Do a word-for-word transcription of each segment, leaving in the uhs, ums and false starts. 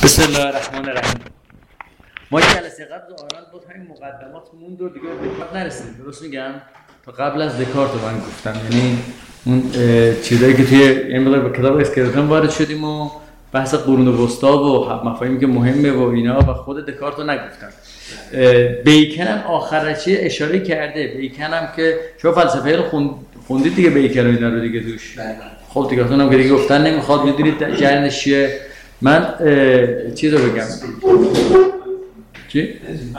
بسم الله الرحمن الرحیم. ما جلسه قبل آران بود همین مقدمات موند و دیگه به دکارت نرسیدیم. درست میگم؟ تا قبل از دکارت رو من گفتم، یعنی اون چیزایی که توی این مقدار به کتاب اسکلتون وارد شدیم و بحث قرون وسطا و مفاهیمی که مهمه و اینا و خود دکارت رو نگفتم. بیکن هم آخرچی اشاره کرده. بیکن هم که شما فلسفه رو خوندید دیگه، بیکن و اینا رو دیگه توش. خب دیگه اصلا هم که دیگه گفتن نمیخواد، میدونید جریانش چیه. من چیز رو بگم. چی؟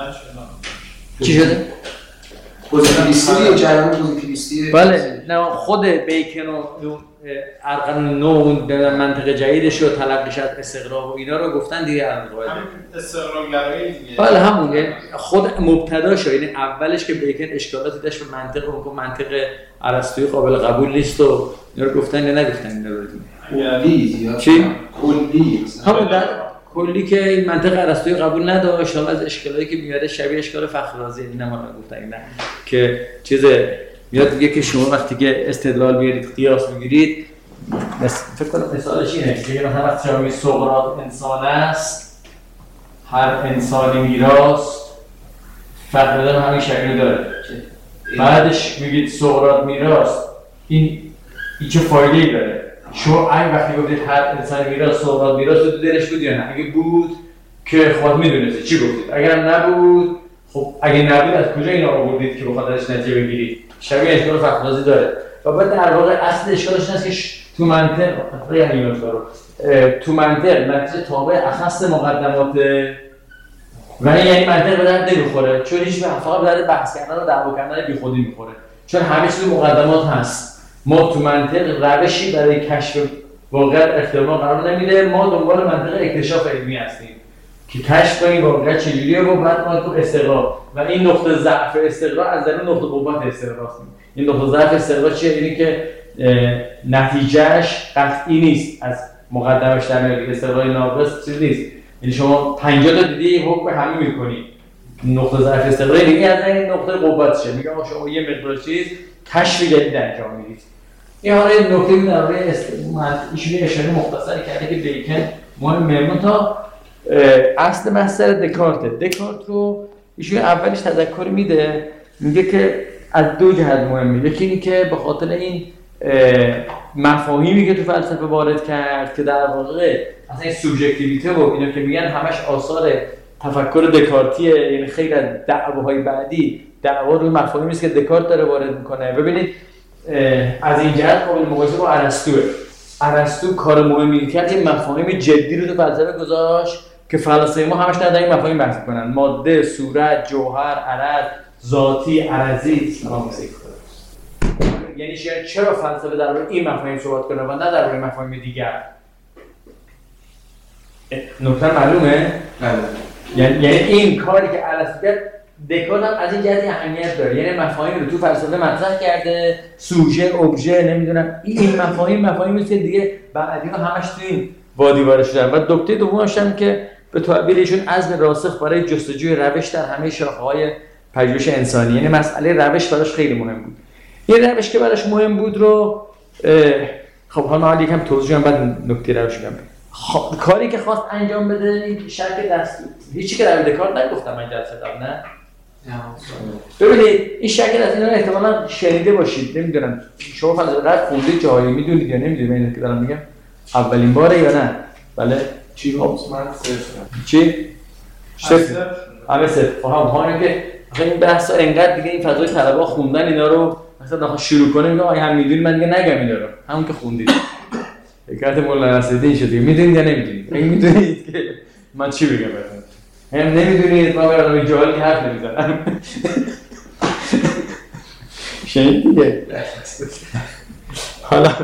چی شده؟ پوزیتیویستی یا جریان پوزیتیویستی؟ بله، نه خود بیکن و ارقام نو منطق جدیدش رو تلقیش از استقرا و اینا رو گفتن دیگه. همین استقراگرایی دیگه. بله همونه. خود مبتداش، یعنی اولش که بیکن اشکالاتی داشت به منطق اون که منطق ارسطویی قابل قبول نیست و اینا رو گفتن یا نگفتن اینا رو کلی چی؟ کلی همون در کلی که این منطق ارسطویی قبول نداشت، حالا از اشکالایی که میاره شبیه اشکال فخررازی اینا ما گفتن اینا که چیز میاد دیگه که شما وقتی که استدلال میارید قیاس میگیرید، فکر کنم مثالش اینه که مثلا وقتی شما میگید سقراط انسان است، هر انسانی میراست، فخررازی هم همین شکلی داره. بعدش میگید سقراط میراست، این این چه فایده‌ای داره؟ شما این وقتی گفتید هر انسان میراث سقراط میراث تو دلش بود یا نه؟ اگه بود که خود میدونسته چی گفتید، اگر نبود خب اگه نبود از کجا اینا آوردید که بخاطر ازش نتیجه بگیرید؟ شبیه اشکال فخررازی داره. و بعد در واقع اصل اشکالش اینه که تو منطق یعنی رو تو منطق نتیجه تابع اخص مقدمات و این یعنی منطق به درد نمیخوره، چون هیچ فقط به درد بحث کردن و دعوا کردن بیخودی میخوره، چون همه چیز مقدمات هست. ما تو منطق روشی برای کشف واقعیت احتمال قرار نمیده، ما دنبال منطق اکتشاف علمی هستیم که کشف کنیم واقعیت چجوریه و بعد ما تو استقرا و این نقطه ضعف استقرا از در نقطه قوت استقراست. این نقطه ضعف استقرا چیه؟ اینی که نتیجهش قطعی نیست، از مقدمش در میاد استقرای ناقص چیز نیست. یعنی شما پنجاه تا دیدی حکم همه میکنی. نقطه ضعف استقرا دیگه از این نقطه قوتشه. میگم شما یه مقدار چیز کشف جدید انجام میدید. این حالا این نکته بود در روی ایشون اشاره مختصری کرده که بیکن مهمه تا اصل مسئله دکارت. دکارت رو ایشون اولش تذکر میده، میگه که از دو جهت مهمه. یکی اینی که به خاطر این مفاهیمی که تو فلسفه وارد کرد که در واقع اصلا این سوبژکتیویته و اینا که میگن همش آثار تفکر دکارتیه، یعنی خیلی از دعواهای بعدی دعوا روی مفاهیمی است که دکارت داره وارد میکنه. ببینید از این جهت قابل مقایسه با ارسطو. ارسطو کار مهمی کرد، این مفاهیم جدی رو تو فلسفه گذاشت که فلاسفه ما همش در این مفاهیم بحث کنن: ماده، صورت، جوهر، عرض، ذاتی، عرضی. سلام علیکم. یعنی چرا فلسفه در مورد این مفاهیم صحبت کنه و نه در مورد مفاهیم دیگر؟ نکته معلومه؟ بله. یعنی یعنی این کاری که ارسطو کرد، دکارت هم از این جهت اهمیت داره. یعنی مفاهیم رو تو فلسفه مطرح کرده، سوژه، ابژه، نمیدونم این مفاهیم مفاهیمی که دیگه بعدی ها همش تو این وادی وارد شدن. و نکته دومش هم که به تعبیر ایشون عزم راسخ برای جستجوی روش در همه شاخه‌های پژوهش انسانی، یعنی مسئله روش براش خیلی مهم بود. یه روش که براش مهم بود رو خب حالا من یکم توضیح بدم، بعد نکته روش میگم. خب کاری که خواست انجام بده این شرط دست هیچی که در دکارت نگفتم من جلسه قبل نه. ببینید این شکل از اینا احتمالاً شنیده باشید، نمیدونم شما فلسفه رد خوندید جایی میدونید یا نمیدونید اینو که دارم میگم اولین باره یا نه؟ بله چی رو من صفر چی؟ صفر همه صفر. خب هم همین که این بحثا انقدر دیگه این فضای طلبه خوندن اینا رو مثلا نخواد شروع کنه میگه آیا هم میدونید، من دیگه نگم اینا رو، همون که خوندید حکایت مولانا نصرالدین شده. میدونید یا نمیدونید؟ اگه میدونید که من چی بگم براتون؟ هم نمیدونید ما برای آدم جاهل که حرف نمیزنم. شنید دیگه. حالا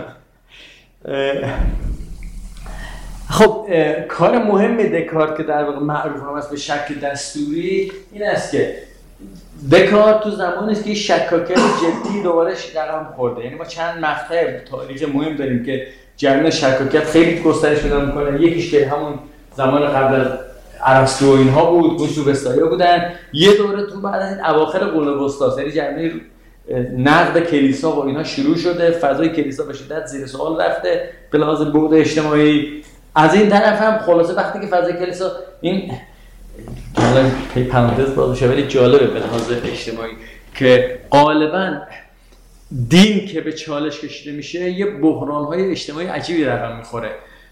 خب کار مهم دکارت که در واقع معروف هم است به شک دستوری این است که دکارت تو زمانی است که شکاکیت جدی دوباره رقم خورده. یعنی ما چند مقطع تاریخی مهم داریم که جریان شکاکیت خیلی گسترش پیدا می‌کنه. یکیش که همون زمان قبل از ارسطو اینها بود، گوسوبستایی بودن. یه دوره تو بعد از این اواخر قرون وسطا، یعنی جریان نقد کلیسا و اینها شروع شده، فضای کلیسا به شدت زیر سوال رفته به لحاظ بعد اجتماعی از این طرف هم خلاصه وقتی که فضای کلیسا این حالا پی پرانتز باز بشه ولی جالبه به لحاظ اجتماعی که غالبا دین که به چالش کشیده میشه یه بحران‌های اجتماعی عجیبی رقم میخوره.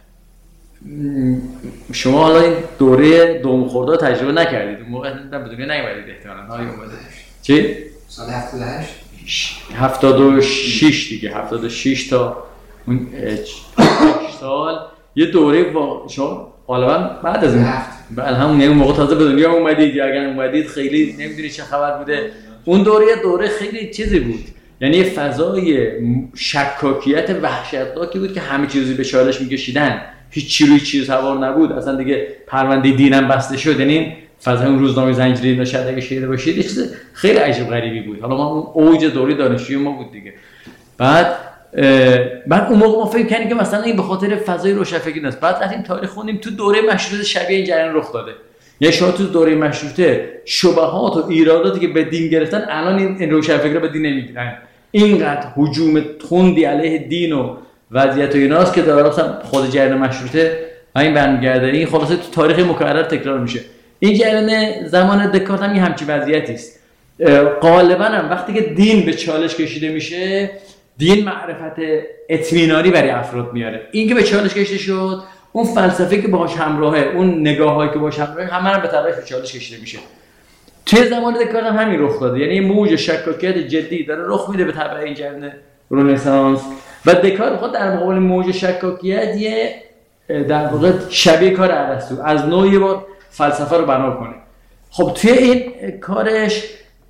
شما حالا این دوره دوم خرداد تجربه نکردید، اون موقع به دنیا نیومدید احتمالاً. های اومده چی؟ سال هفتاد و هشت هفتاد و شش دیگه، هفتاد و شش تا اون سال یه دوره با شما غالبا بعد از این بعد همون اون موقع تازه به دنیا اومدید یا اگر اومدید خیلی نمیدونید چه خبر بوده. اون دوره دوره خیلی چیزی بود، یعنی فضای شکاکیت وحشتناکی بود که همه چیزی به چالش می‌کشیدن، هیچ چی روی چیز سوار نبود، اصلا دیگه پرونده دینم بسته شد. یعنی فضای اون روزنامه زنجیری رو شاید اگه شنیده باشید یه چیز خیلی عجیب غریبی بود. حالا ما اون اوج دوره دانشجویی ما بود دیگه. بعد بعد اون موقع ما فکر کردیم که مثلا این به خاطر فضای روشنفکری است. بعد رفتیم تاریخ خوندیم تو دوره مشروطه شبیه این جریان رخ داده. یعنی شما تو دوره مشروطه شبهات و ایراداتی که به دین گرفتن الان این روشنفکرا به دین نمیگیرن. اینقدر هجوم تندی علیه دین و وضعیت و ایناست که در واقع خود جریان مشروطه همین برمیگرده. این خلاصه تو تاریخ مکرر تکرار میشه. این جریان زمان دکارت هم یه همچین وضعیتی است. غالبا هم وقتی که دین به چالش کشیده میشه، دین معرفت اطمینانی برای افراد میاره. این که به چالش کشیده شد، اون فلسفه که باهاش همراهه، اون نگاهایی که باهاش همراهه، همه هم به طرف به چالش کشیده میشه. توی زمان دکارت هم همین رخ داده، یعنی موج شکاکیت جدی داره رخ میده به تبع این جریان رنسانس و دکارت خود در مقابل موج شکاکیت یه در واقع شبیه کار ارسطو از نوعی بار فلسفه رو بنا کنه. خب توی این کارش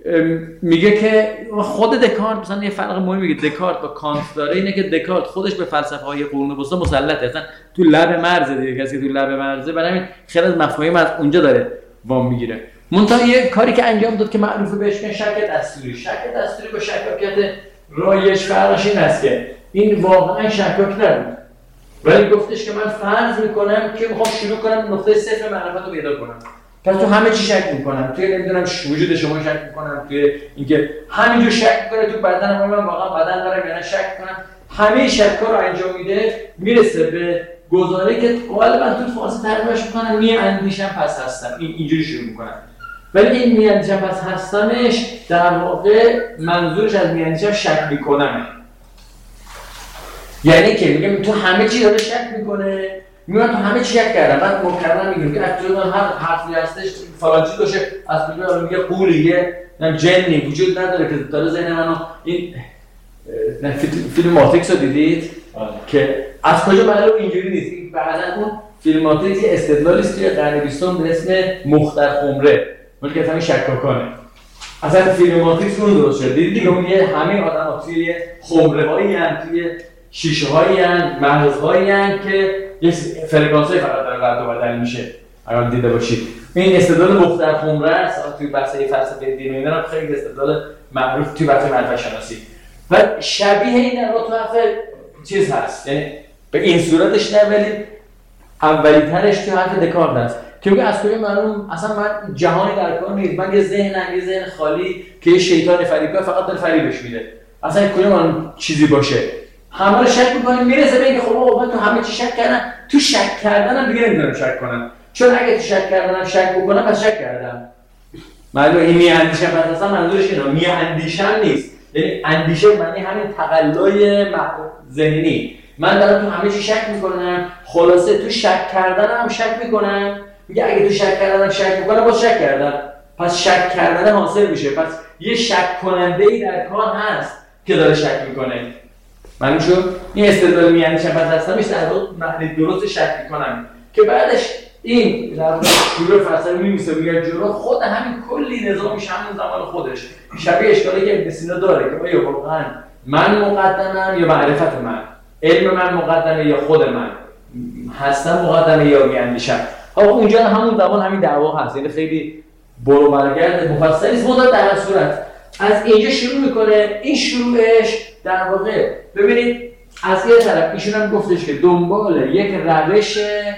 میگه که خود دکارت مثلا یه فرق مهمی میگه دکارت با کانت داره، اینه که دکارت خودش به فلسفه های قرون وسطا مسلطه، اصلا تو لب مرز دیگه، کسی که تو لب مرزه، برای همین خیلی از مفاهیم از اونجا داره وام میگیره. منتها یه کاری که انجام داد که معروفه بهش میگن شک دستوری. شک دستوری با شکاکیت رایج فرقش این است که این واقعا شکاک نبود، ولی گفتش که من فرض میکنم که میخوام شروع کنم نقطه صفر معرفت رو پیدا کنم، پس تو همه چی شک میکنم، توی نمیدونم وجود شما شک میکنم، توی اینکه همینجور شک میکنه تو بدن من واقعا بدن دارم یا نه شک میکنم. همه شک‌ها رو انجام میده، میرسه به گزاره که غالبا تو فاز ترجمهش میکنم میاندیشم پس هستم، این اینجوری شروع میکنم. ولی این میاندیشم پس هستمش در واقع منظورش از میاندیشم شک میکنمه، یعنی که میگم تو همه چی داره شک میکنه، میگم تو همه چی شک کردم. من مکررم میگم که اکچوال من هر حرفی هستش فلان چیز باشه، از کجا میگه قولیه نم جنی وجود نداره که داره ذهن منو این نه فیلم ماتریکس رو دیدید که از کجا معلوم اینجوری نیست. بعدن اون فیلم ماتریکس استدلالی است توی قرن بیستم به اسم مختر خمره، ولی که همین شکاکانه. اصلا فیلم ماتریکس اون درست شد، دیدید اون یه همه آدم‌ها توی خمره‌هایی ان، توی شیشه‌هایی ان، مغزهایی ان که یه فرکانس‌های فقط داره رد و بدل میشه. اگر دیده باشید این استدلال مختر خمره است توی بحث فلسفه دین و اینا، خیلی استدلال معروف توی بحث معرفت شناسی و شبیه این در واقع حرف چیز هست، یعنی به این صورتش نه ولی اولی ترش توی حرف دکارت است که میگه از کجا معلوم اصلا من جهانی در کار نیست، من یه ذهنم یه ذهن خالی که یه شیطان فریبکار فقط داره فریبش میده، اصلا کجا معلوم چیزی باشه. همه رو شک میکنیم، میرسه به اینکه خب آقا من تو همه چی شک کردم، تو شک کردنم دیگه نمیتونم شک کنم، چون اگه تو شک کردنم شک بکنم پس شک کردم. معلومه این میاندیشم پس اصلا منظورش اینه، میاندیشم نیست، یعنی اندیشه معنی همین تقلای ذهنی. من دارم تو همه چی شک میکنم، خلاصه تو شک کردنم شک میکنم، میگه اگه تو شک کردنم شک میکنم باز شک کردم، پس شک کردن حاصل میشه، پس یه شک کننده ای در کار هست که داره شک میکنه. معلوم شد این استدلال میاندیشم پس هستم میشه در واقع معنی درست شک میکنم که بعدش این در واقع شروع فلسفه میمیسه میگه جلو خود همین کلی نظامش همون زمان خودش شبیه اشکالی که ابن سینا داره که آیا واقعا من مقدمم یا معرفت من، علم من مقدمه یا خود من هستم مقدمه یا میاندیشم. ها اونجا همون زمان همین دعوا هست، یعنی خیلی برو برگرد مفصلی است. مدت در صورت از اینجا شروع میکنه. این شروعش در واقع ببینید از یه طرف ایشون هم گفتش که دنبال یک روش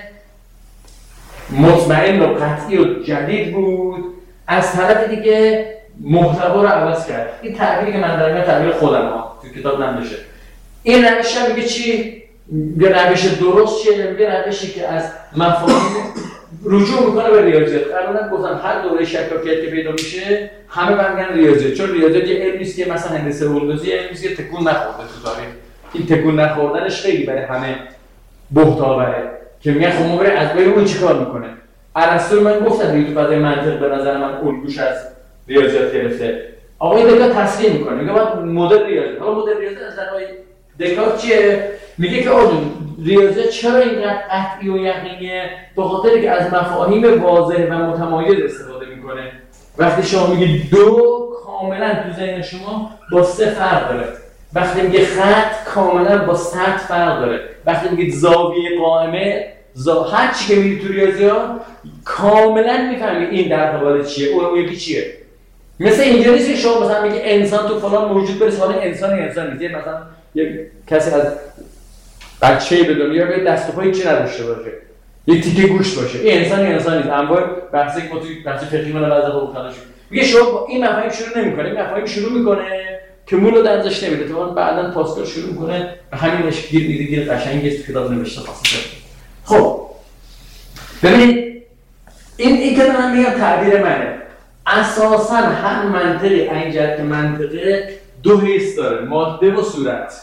مطمئن و قطعی و جدید بود، از طرف دیگه محتوا رو عوض کرد. این تعبیری که من دارم تعبیر خودم ها تو کتاب نمیشه. این روش هم میگه چی؟ یه روش درست چیه؟ یه روشی که از مفاهیم رجوع میکنه به ریاضیات. قبلا گفتم هر دوره شکاکیت که پیدا میشه همه برمیگردن ریاضیات، چون ریاضیات یه علمی است که مثلا هندسه هولوزی علمی است که تکون نخورده تو تاریخ. این تکون نخوردنش خیلی برای همه بهت آوره که میگن خب ما برای از بین اون چیکار میکنه. ارسطو من گفتم دیگه تو فضای منطق به نظر من الگوش از ریاضیات گرفته. آقای دکارت تسلیم میکنه، میگه بعد مدل ریاضیات. حالا مدل ریاضیات از نظر دکارت چیه؟ میگه که آقا ریاضیات چرا اینقدر قطعی و یقینیه؟ به خاطر که از مفاهیم واضح و متمایز استفاده میکنه. وقتی شما میگید دو کاملا تو ذهن شما با سه فرق داره. وقتی میگه خط کاملا با سطح فرق داره. وقتی میگید زاویه قائمه، زا... هر چی که میگید تو ریاضیات کاملا میفهمید این در قبال چیه، اون یکی چیه. مثل اینجوری نیست که شما مثلا میگی انسان تو فلان موجود برسه، حالا انسان انسان نیست. مثلا یک کسی از بچه‌ای به دنیا بیاد دست و پایی چی نداشته باشه، یک تیکه گوشت باشه، این انسان انسان نیست. انواع بحثی که ما تو بحث فقهی من بعضی وقتا داشتیم، میگه شما با این مفاهیم شروع نمی‌کنه، این مفاهیم شروع می‌کنه که مولو درزش نمیده. تو بعداً پاسکال شروع می‌کنه و همینش گیر میده، گیر قشنگی است کتاب نوشته خاصه. خب ببینید این این که من میگم تعبیر منه. اساساً هر منطقی این جهت منطقه دو حس داره، ماده و صورت.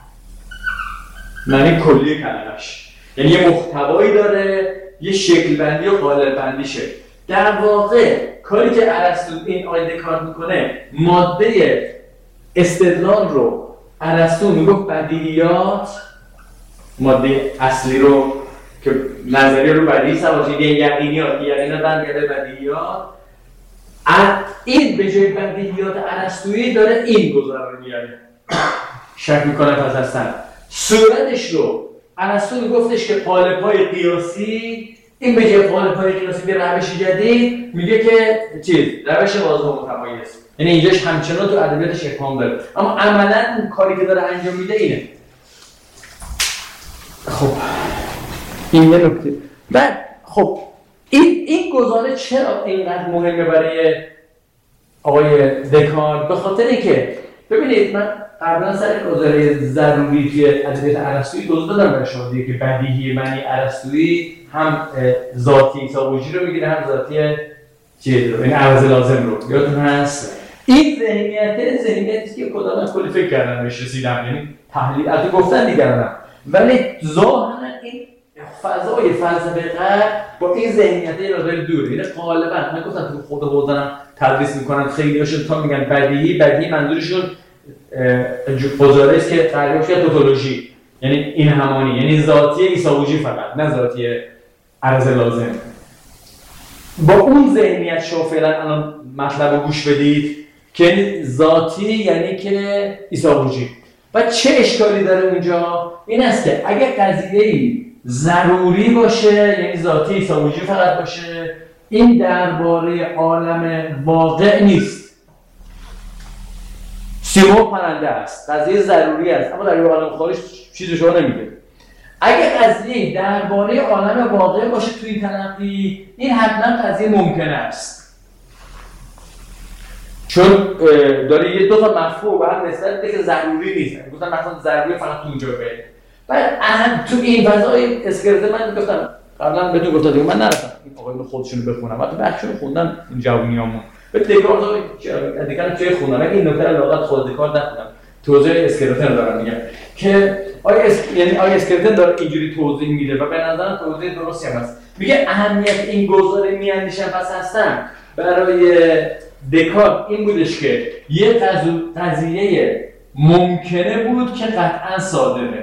معنی کلی کلمش، یعنی یه محتوایی داره، یه شکل بندی و قالب بندیشه. در واقع کاری که ارسطو این آیده کار میکنه، ماده استدلال رو ارسطو میگفت بدیهیات، ماده اصلی رو که نظریه رو بدیهی سواشید، یه یقینیات، یقینات برمیگرده بدیهیات. این به جای بدیهیات ارسطویی داره این گزاره رو میاره. شک میکنه پس هستن صورتش رو ارسطو میگفتش که قالب‌های قیاسی، این به جای قالب‌های قیاسی به روش جدید میگه که چیز روش واضح و متمایز. یعنی اینجاش همچنان تو ادبیاتش ابهام داره، اما عملاً اون کاری که داره انجام میده اینه. خب این یه نکته. بعد خب این این گزاره چرا اینقدر مهمه برای آقای دکارت؟ به خاطر اینکه ببینید من قبلا سر گزاره ضروری توی ادبیات ارسطویی توضیح دادم برای شما دیگه که بدیهی معنی ارسطویی هم ذاتی ایساقوچی رو میگیره، هم ذاتی چیز رو، یعنی عرض لازم رو. یادتون هست این ذهنیت ذهنیتی که کدام کلی فکر کردن بهش رسیدن، یعنی تحلیل البته گفتن دیگران، ولی ظاهرا این فضای فلسفه غرب با این ذهنیت یه مقدار دوره. یعنی غالبا من گفتم تو خود حوزه‌ام تدریس میکنن، خیلی هاشون تا میگن بدیهی، بدیهی منظورشون گزاره است که تعریفش کرد توتولوژی، یعنی این همانی، یعنی ذاتی ایساقوچی فقط، نه ذاتی عرض لازم. با اون ذهنیت شما فعلا الان مطلب رو گوش بدید که ذاتی یعنی که ایساقوچی. و چه اشکالی داره اونجا؟ این است که اگر قضیه‌ای ضروری باشه، یعنی ذاتی ایساقوچی فقط باشه، این درباره عالم واقع نیست. سیمرغ پرنده است، قضیه ضروری است، اما در عالم خارج چیزی شما نمیگه. اگر قضیه درباره عالم واقع باشه تو این تلقی، این حتما قضیه ممکنه است، چون داره یه دو تا مفهوم هم نسبت به که ضروری نیست. گفتم مثلا ضروری فقط تو اونجا بره. بعد تو این فضای اسکرته من گفتم قبلا بهتون گفتم دیگه من نرفتم این آقایون خودشونو بخونم، البته بخششون خوندن این جوونیامون. به دکارت ها دیگه چه خوندن، اگه این نکته رو لاغت خود دکارت نخوندم، توضیح اسکرتن دارم میگم که آیا اس... یعنی آیا اسکرتن داره اینجوری توضیح میده و به نظرم توضیح درستی هم هست. میگه اهمیت این گزاره میاندیشم پس هستن برای دکارت این بودش که یه قضیه ممکنه بود که قطعا صادقه.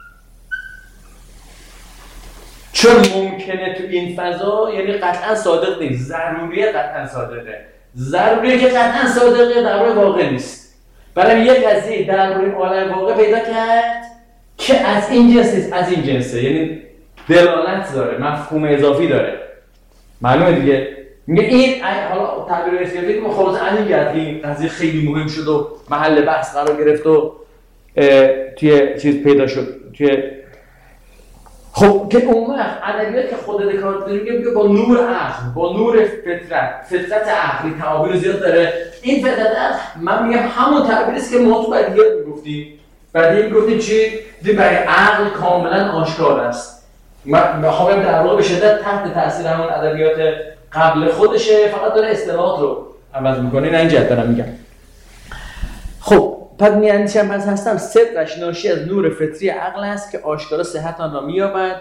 چون ممکنه تو این فضا یعنی قطعا صادق نیست، ضروریه قطعا صادقه. ضروریه که قطعا صادقه درباره واقع نیست. برای یه قضیه درباره عالم واقع پیدا کرد که از این جنس نیست، از این جنسه، یعنی دلالت داره، مفهوم اضافی داره. معلومه دیگه؟ میگه این حالا تعبیر اسکرتی که خلاص از این جهت این قضیه خیلی مهم شد و محل بحث قرار گرفت و توی چیز پیدا شد توی خب که اون وقت ادبیات که خود دکارت میگه میگه با نور عقل، با نور فطرت، فطرت عقلی تعابیر زیاد داره. این فطرت عقل من میگم همون تعبیری است که ما تو بدیهیات میگفتیم. بعد این گفتیم چی؟ دیدیم برای عقل کاملا آشکار است. من میخوام در واقع به شدت تحت تاثیر همون ادبیات قبل خودشه، فقط داره اصطلاحات رو عوض میکنه. نه این جهت دارم میگم. خب پس میاندیشم پس هستم صدقش ناشی از نور فطری عقل است که آشکارا صحت آن را مییابد.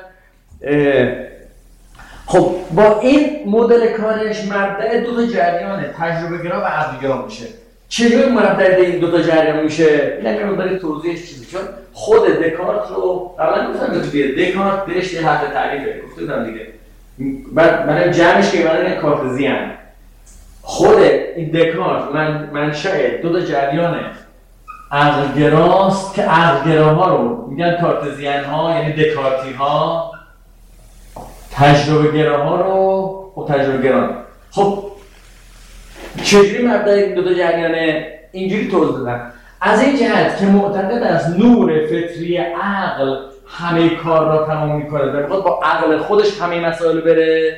خب با این مدل کارش مبدأ دو تا جریان تجربه گرا و عقل گرا میشه. چجوری مبدأ این دو تا جریان میشه؟ اینم یه مقدار توضیحش چیزی، چون خود دکارت رو قبلا گفتم دیگه، دکارت دلش یه حد تعریفه، گفتم دیگه. بعد من جمعش که من کارتزیان، خود این دکارت من منشأ دو تا جریان عقل گراست که عقل گراها رو میگن کارتزیان ها، یعنی دکارتی ها، تجربه گراها رو و تجربه گران. خب چجوری مبدأ این دو تا جریان اینجوری توضیح دادم؟ از این جهت که معتقد است نور فطری عقل همه کار را تمام میکنه و میخواد با عقل خودش همه مسائل بره.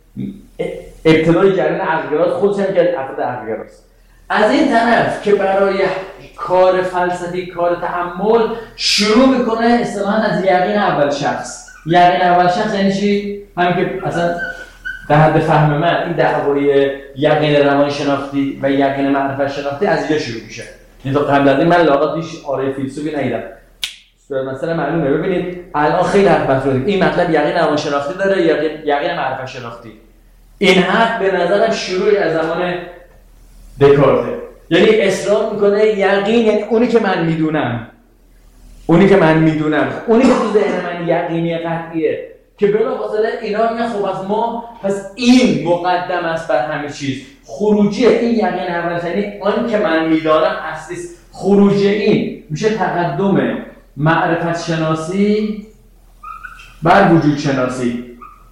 ابتدای جریان عقل گراست، خودش هم که افراد عقل گراست. از این طرف که برای کار فلسفی، کار تأمل شروع میکنه اصطلاحاً از یقین اول شخص. یقین اول شخص یعنی چی؟ همین که اصلا در حد فهم من این دعوای یقین روانشناختی و یقین معرفت شناختی از اینجا شروع میشه. این تا قبل از این من لااقل هیچ آره فیلسوفی ندیدم. مثلا معلومه، ببینید الان خیلی حرف مطرحه. این مطلب یقین روانشناختی داره، یقین یقین معرفت شناختی. این حرف به نظرم شروع از زمان دکارته. یعنی اصرار میکنه یقین یعنی اونی که من میدونم. اونی که من میدونم، اونی که تو ذهن من یقینی قطعیه که بلافاصله اینا میگن خب از ما پس این مقدم است بر همه چیز. خروجی این یقین اول یعنی آن که من میدانم اصلی است. خروجی این میشه تقدم معرفت شناسی بر وجود شناسی.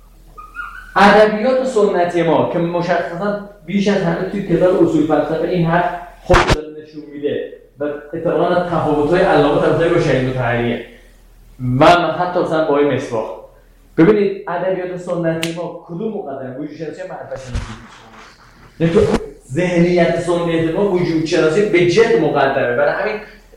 ادبیات سنتی ما که مشخصا بیش از همه توی کتاب اصول فلسفه این حرف خود نشون میده و اتفاقا تفاوت‌های علامه طباطبایی با شهید مطهریه و حتی مثلا با این مصباح. ببینید ادبیات سنتی ما کدوم مقدمه؟ وجود شناسی یا معرفت شناسی؟ یعنی تو ذهنیت سنتی ما وجود شناسی به جد مقدمه. برای همین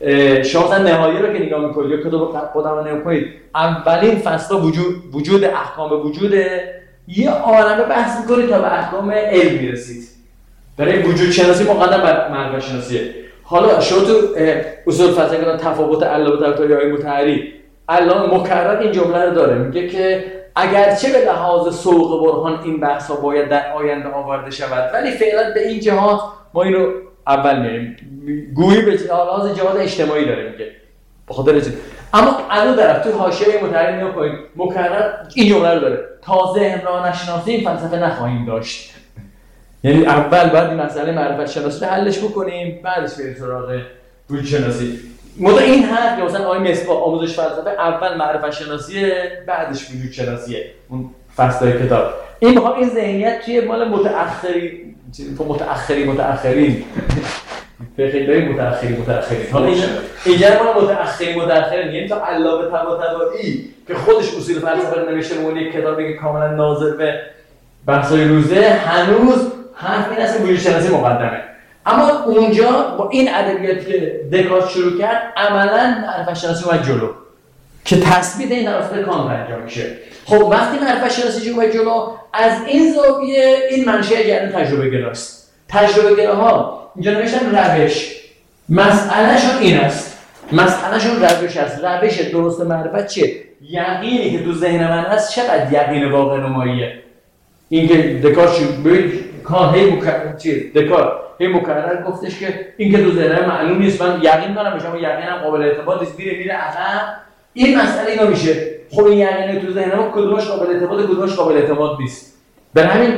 شما مثلا نهایی رو که نگاه می‌کنید یا کتاب خودم رو نگاه کنید، اولین فصل وجود وجود احکام وجوده، یه عالمه بحث می‌کنید تا به احکام علم میرسید. برای وجود شناسی مقدم بر معرفت شناسیه. حالا شما تو اصول فلسفه که تفاوت علامه طباطبایی یا مطهری، علامه مکرر این جمله رو داره، میگه که اگرچه به لحاظ سوق برهان این بحث‌ها باید در آینده آورده شود، ولی فعلا به این جهات ما اینو اول میاریم. گویی به لحاظ جهات اجتماعی داره میگه. بخاطر چیز. اما از طرف تو حاشیه مطهری نگاه کنید، مکرر این جمله رو داره: تا ذهن را نشناسیم فلسفه نخواهیم داشت. یعنی اول باید این مسئله معرفت شناسی رو حلش بکنیم، بعدش بریم سراغ وجود شناسی. مدام این حرف مثلا آقای مصباح آموزش فلسفه اول معرفت شناسیه، بعدش وجود شناسیه. اون فصلای کتاب. این میخوام این ذهنیت توی مال متأخری متأخری متأخرین فقیه‌های متأخری متأخرین. حالا اینجا مال متأخری متأخرین، یعنی تا علامه طباطبایی که خودش اصول فلسفه رو نوشته و یک کتابی که کاملا ناظر به بحث‌های روزه، هنوز حرف این است که وجود شناسی مقدمه. اما اونجا با این ادبیاتی که دکارت شروع کرد، عملاً معرفت شناسی اومد جلو که تثبیت این توسط کانت انجام میشه. خب وقتی معرفت شناسی اومد جلو، از این زاویه این منشأ جریان تجربه گراست. تجربه گراها اینجا نوشتن روش. مسئلهشون این است. مسئلهشون روش است. روش درست معرفت چیه؟ یقینی که تو ذهن من هست چقدر یقین واقع نماییه. این که دکارت کان هی مکرر چیه؟ دکارت هی مکرر گفتش که این که تو ذهنم معلوم نیست، من یقین دارم بهش اما یقینم قابل اعتماد نیست، میره میره عقب. این مسئله اینا میشه. خب این یقین تو ذهنم کدومش قابل اعتماد کدومش قابل اعتماد نیست. به همین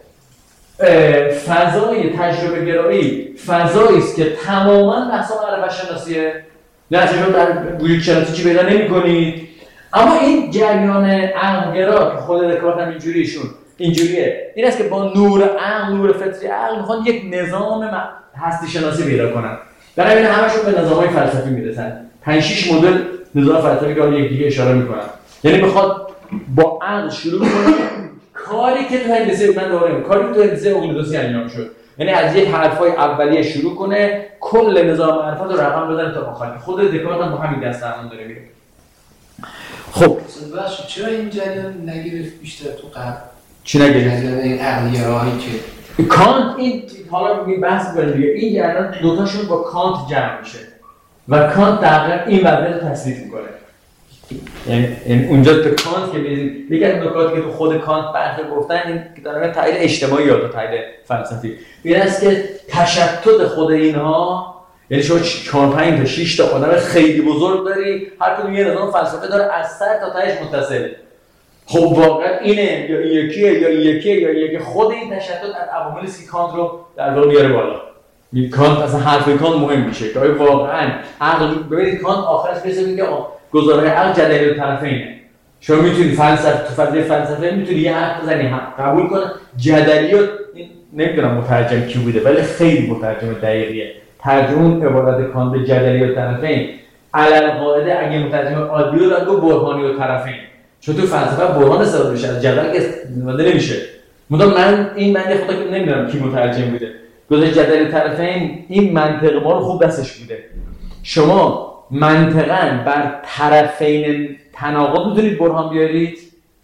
فضای تجربه گرایی فضایی است که تماما بحث معرفت شناسیه. نه چون در وجود شناسی چی پیدا نمی‌کنید. اما این جریان عقل‌گرا که خود دکارت هم اینجوریشون اینجوریه، این است که با نور عقل، نور فطری عقل میخوان یک نظام هستی شناسی پیدا کنن. برای این همشون به نظام‌های فلسفی میرسن. پنج شش مدل نظام فلسفی که یک دیگه اشاره میکنن. یعنی میخواد با عقل شروع کنه کاری که تو هندسه من دارم، کاری که تو هندسه اقلیدوسی انجام شد. یعنی از یک حرفای اولیه شروع کنه کل نظام معرفت رو رقم بزنه تا آخر. خود دکارت هم با همین دست درمان داره میره. خب بخش چرا این جریان نگرفت بیشتر تو قبل؟ چی نگرفت؟ جریان این عقل‌گراهایی که کانت این حالا میگیم بحث کنیم دیگه، این جریان دوتاشون با کانت جمع میشه و کانت دقیقاً این وضعیت رو تصدیق میکنه. یعنی یعنی اونجا به کانت که می‌رسیم، یکی از نکاتی که تو خود کانت بحث گفتن این که دارن تحلیل اجتماعی یا تحلیل فلسفی این است که تشتت خود اینها، یعنی شما چهار پنج تا شش تا آدم خیلی بزرگ داری، هر کدوم یه نظام فلسفه داره از سر تا تهش متصل. خب واقعا اینه یا این یکیه یا این یکیه یا این یکی، خود این تشتت از عواملی است که کانت رو در واقع میاره بالا. این کانت اصلا حرف کانت مهم میشه که واقعا عقل، ببینید کانت آخرش میشه میگه گزاره عقل جدلی طرفینه. شما میتونی فلسفه تو فضای فلسفه میتونی یه حرف بزنی قبول کنه جدلی رو، نمیدونم مترجم کی بوده ولی خیلی مترجم دقیقیه، ترجمه عبارت کانت به جدلی و طرفین علل قاعده اگه مترجم عادی رو داد گفت برهانی و طرفین، چون تو فلسفه برهان استفاده میشه از جدل که استفاده نمیشه. مدام من این من خدا که نمیدونم کی مترجم بوده گزاره جدلی طرفین این منطق ما رو خوب دستش بوده. شما منطقاً بر طرفین تناقض میتونید برهان بیارید؟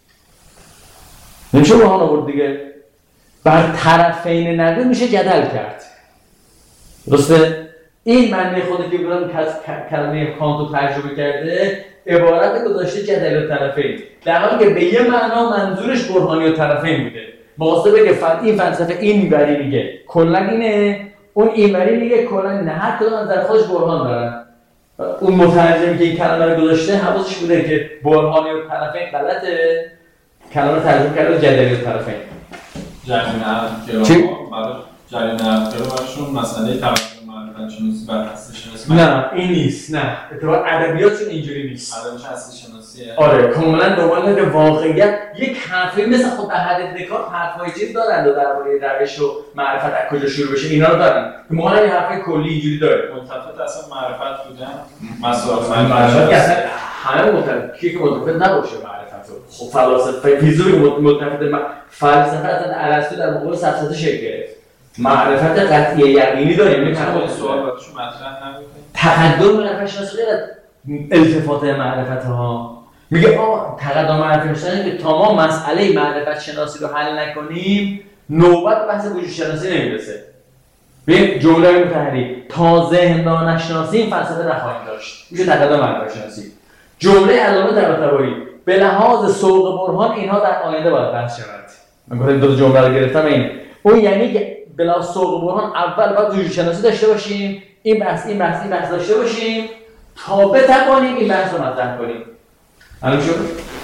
نمیشه برهان آورد دیگه. بر طرفین نقیض میشه جدل کرد. درسته؟ این معنی خودی که بودم کلمه کانت رو ترجمه کرده عبارت گذاشته جدل طرفین، در حالی که به یه معنا منظورش برهانی و طرفین بوده. مقصد بگه این فلسفه این وری میگه کلا اینه، اون این وری میگه کلا اینه، هر کدوم از در خودش برهان دارن. اون مترجمی که این کلمه رو گذاشته حواسش بوده که برهانی و طرفین غلطه، کلمه رو ترجمه کرده جدلی و طرفین. جریان عقل برای جریان عقل براشون مسئله تقدم معرفت شناسی بر هستی شناسی. نه این نیست، نه اتفاقا ادبیاتشون اینجوری نیست. ادبیاتش هستی شناسیه. آره کاملا دنبال واقعیت یک حرفی مثل خود در حد دکارت حرفای چیز دارن و درباره روش و معرفت از کجا شروع بشه اینا رو دارن. ما یه حرفای کلی اینجوری داره. ملتفت اصلا معرفت بودن. مسائل معرفت اصلا همه ملتفت کی که ملتفت نباشه معرفت. خب فلسفه فیزیک ملتفت فلسفه اصلا ارسطو در مقابل سفسطه شکل گرفت. معرفت قطعی یقینی داریم. این همون سوال براشون مطرح نبوده. تقدم معرفت شناسی غیر التفات معرفت ها. میگه آ تقدم معرفت شناسی که تا ما مسئله معرفت شناسی رو حل نکنیم نوبت بحث وجود شناسی نمیرسه. ببین جمله متحری تا ذهن ناشناسی فلسفه نخواهیم داشت. میشه تقدم معرفت شناسی. جمله علامه طباطبایی به لحاظ سوق برهان اینها در آینده باید بحث شود. من گفتم دو جمله رو گرفتم اینه. اون یعنی که بلا سوق برهان اول باید وجود شناسی داشته باشیم، این بحث این بحث این بحث داشته باشیم تا بتوانیم این بحث رو مطرح کنیم. الان شد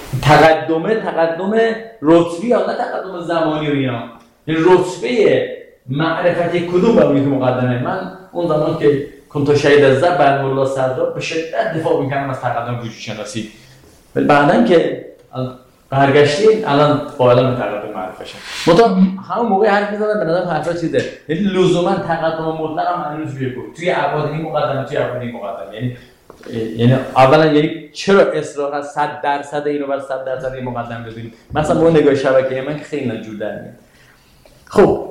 تقدمه تقدم رتبی یا نه تقدم زمانی و اینا. یعنی رتبه معرفت کدوم باید که مقدمه. من اون زمان که کنت شهید از زب بر مولا صدرا به شدت دفاع می‌کردم از تقدم وجود شناسی. ولی بعداً که برگشتیم الان قائلا به تقدم معرفت شد. مطمئن همون موقع حرف می‌زدم به نظر حرفا چیزه. یعنی لزوما تقدم مطلق هم معنی روش بیاره. توی ابعاد این مقدمه توی ابعاد این مقدمه. یعنی یعنی اولا یعنی چرا اصرار از صد درصد اینو بر صد درصد این مقدمه ببینیم؟ مثلا با نگاه شبکه‌ای من که خیلی نجور در میاد. خب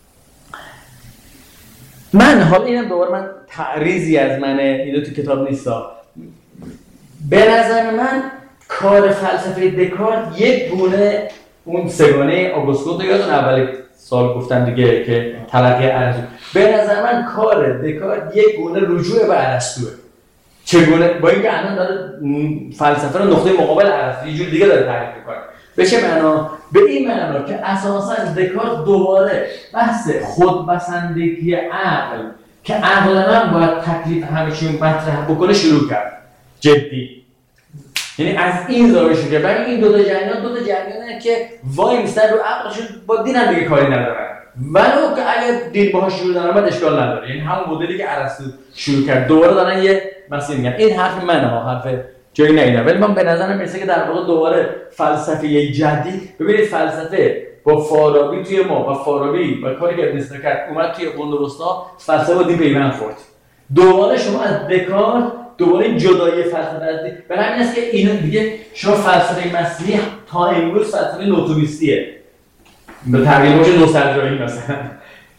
من حالا اینم دوباره من تعریضی از منه، اینو تو کتاب نیستا. به نظر من کار فلسفه دکارت یک گونه اون سگانه آگوست کونت یادون اول سال گفتم دیگه که تلقی ارسطو، به نظر من کار دکارت یک گونه رجوع به ارسطوئه. چگونه؟ با اینکه الان داره فلسفه رو نقطه مقابل ارسطو یه جور دیگه داره تعریف می‌کنه. به چه معنا؟ به این معنا که اساساً دکارت دوباره بحث خودبسندگی عقل که عقل من باید تکلیف همه چی رو مطرح بکنه شروع کرد. جدی. یعنی از این زاویه شروع کرد. ولی این دو تا جریان دو تا جریانه که وای میستن رو عقلشون با دین هم دیگه کاری ندارن. ولو که اگه دین باهاش شروع نرمد اشکال نداره. یعنی همون مدلی که ارسطو شروع کرد دوباره دارن یه مسئله میگن. این حرف منه ها، حرف جایی نیدم. ولی من به نظرم میرسه که در واقع دوباره فلسفه جدید، ببینید فلسفه با فارابی توی ما و فارابی و کاری که ابن سینا کرد اومد توی قرون وسطا فلسفه با دین پیوند خورد. دوباره شما از دکارت دوباره جدایی فلسفه از دین، برای همین است که اینا دیگه شما فلسفه مسیحی تا امروز فلسفه نوتومیستیه. به تعبیر باشه نوستالژی مثلا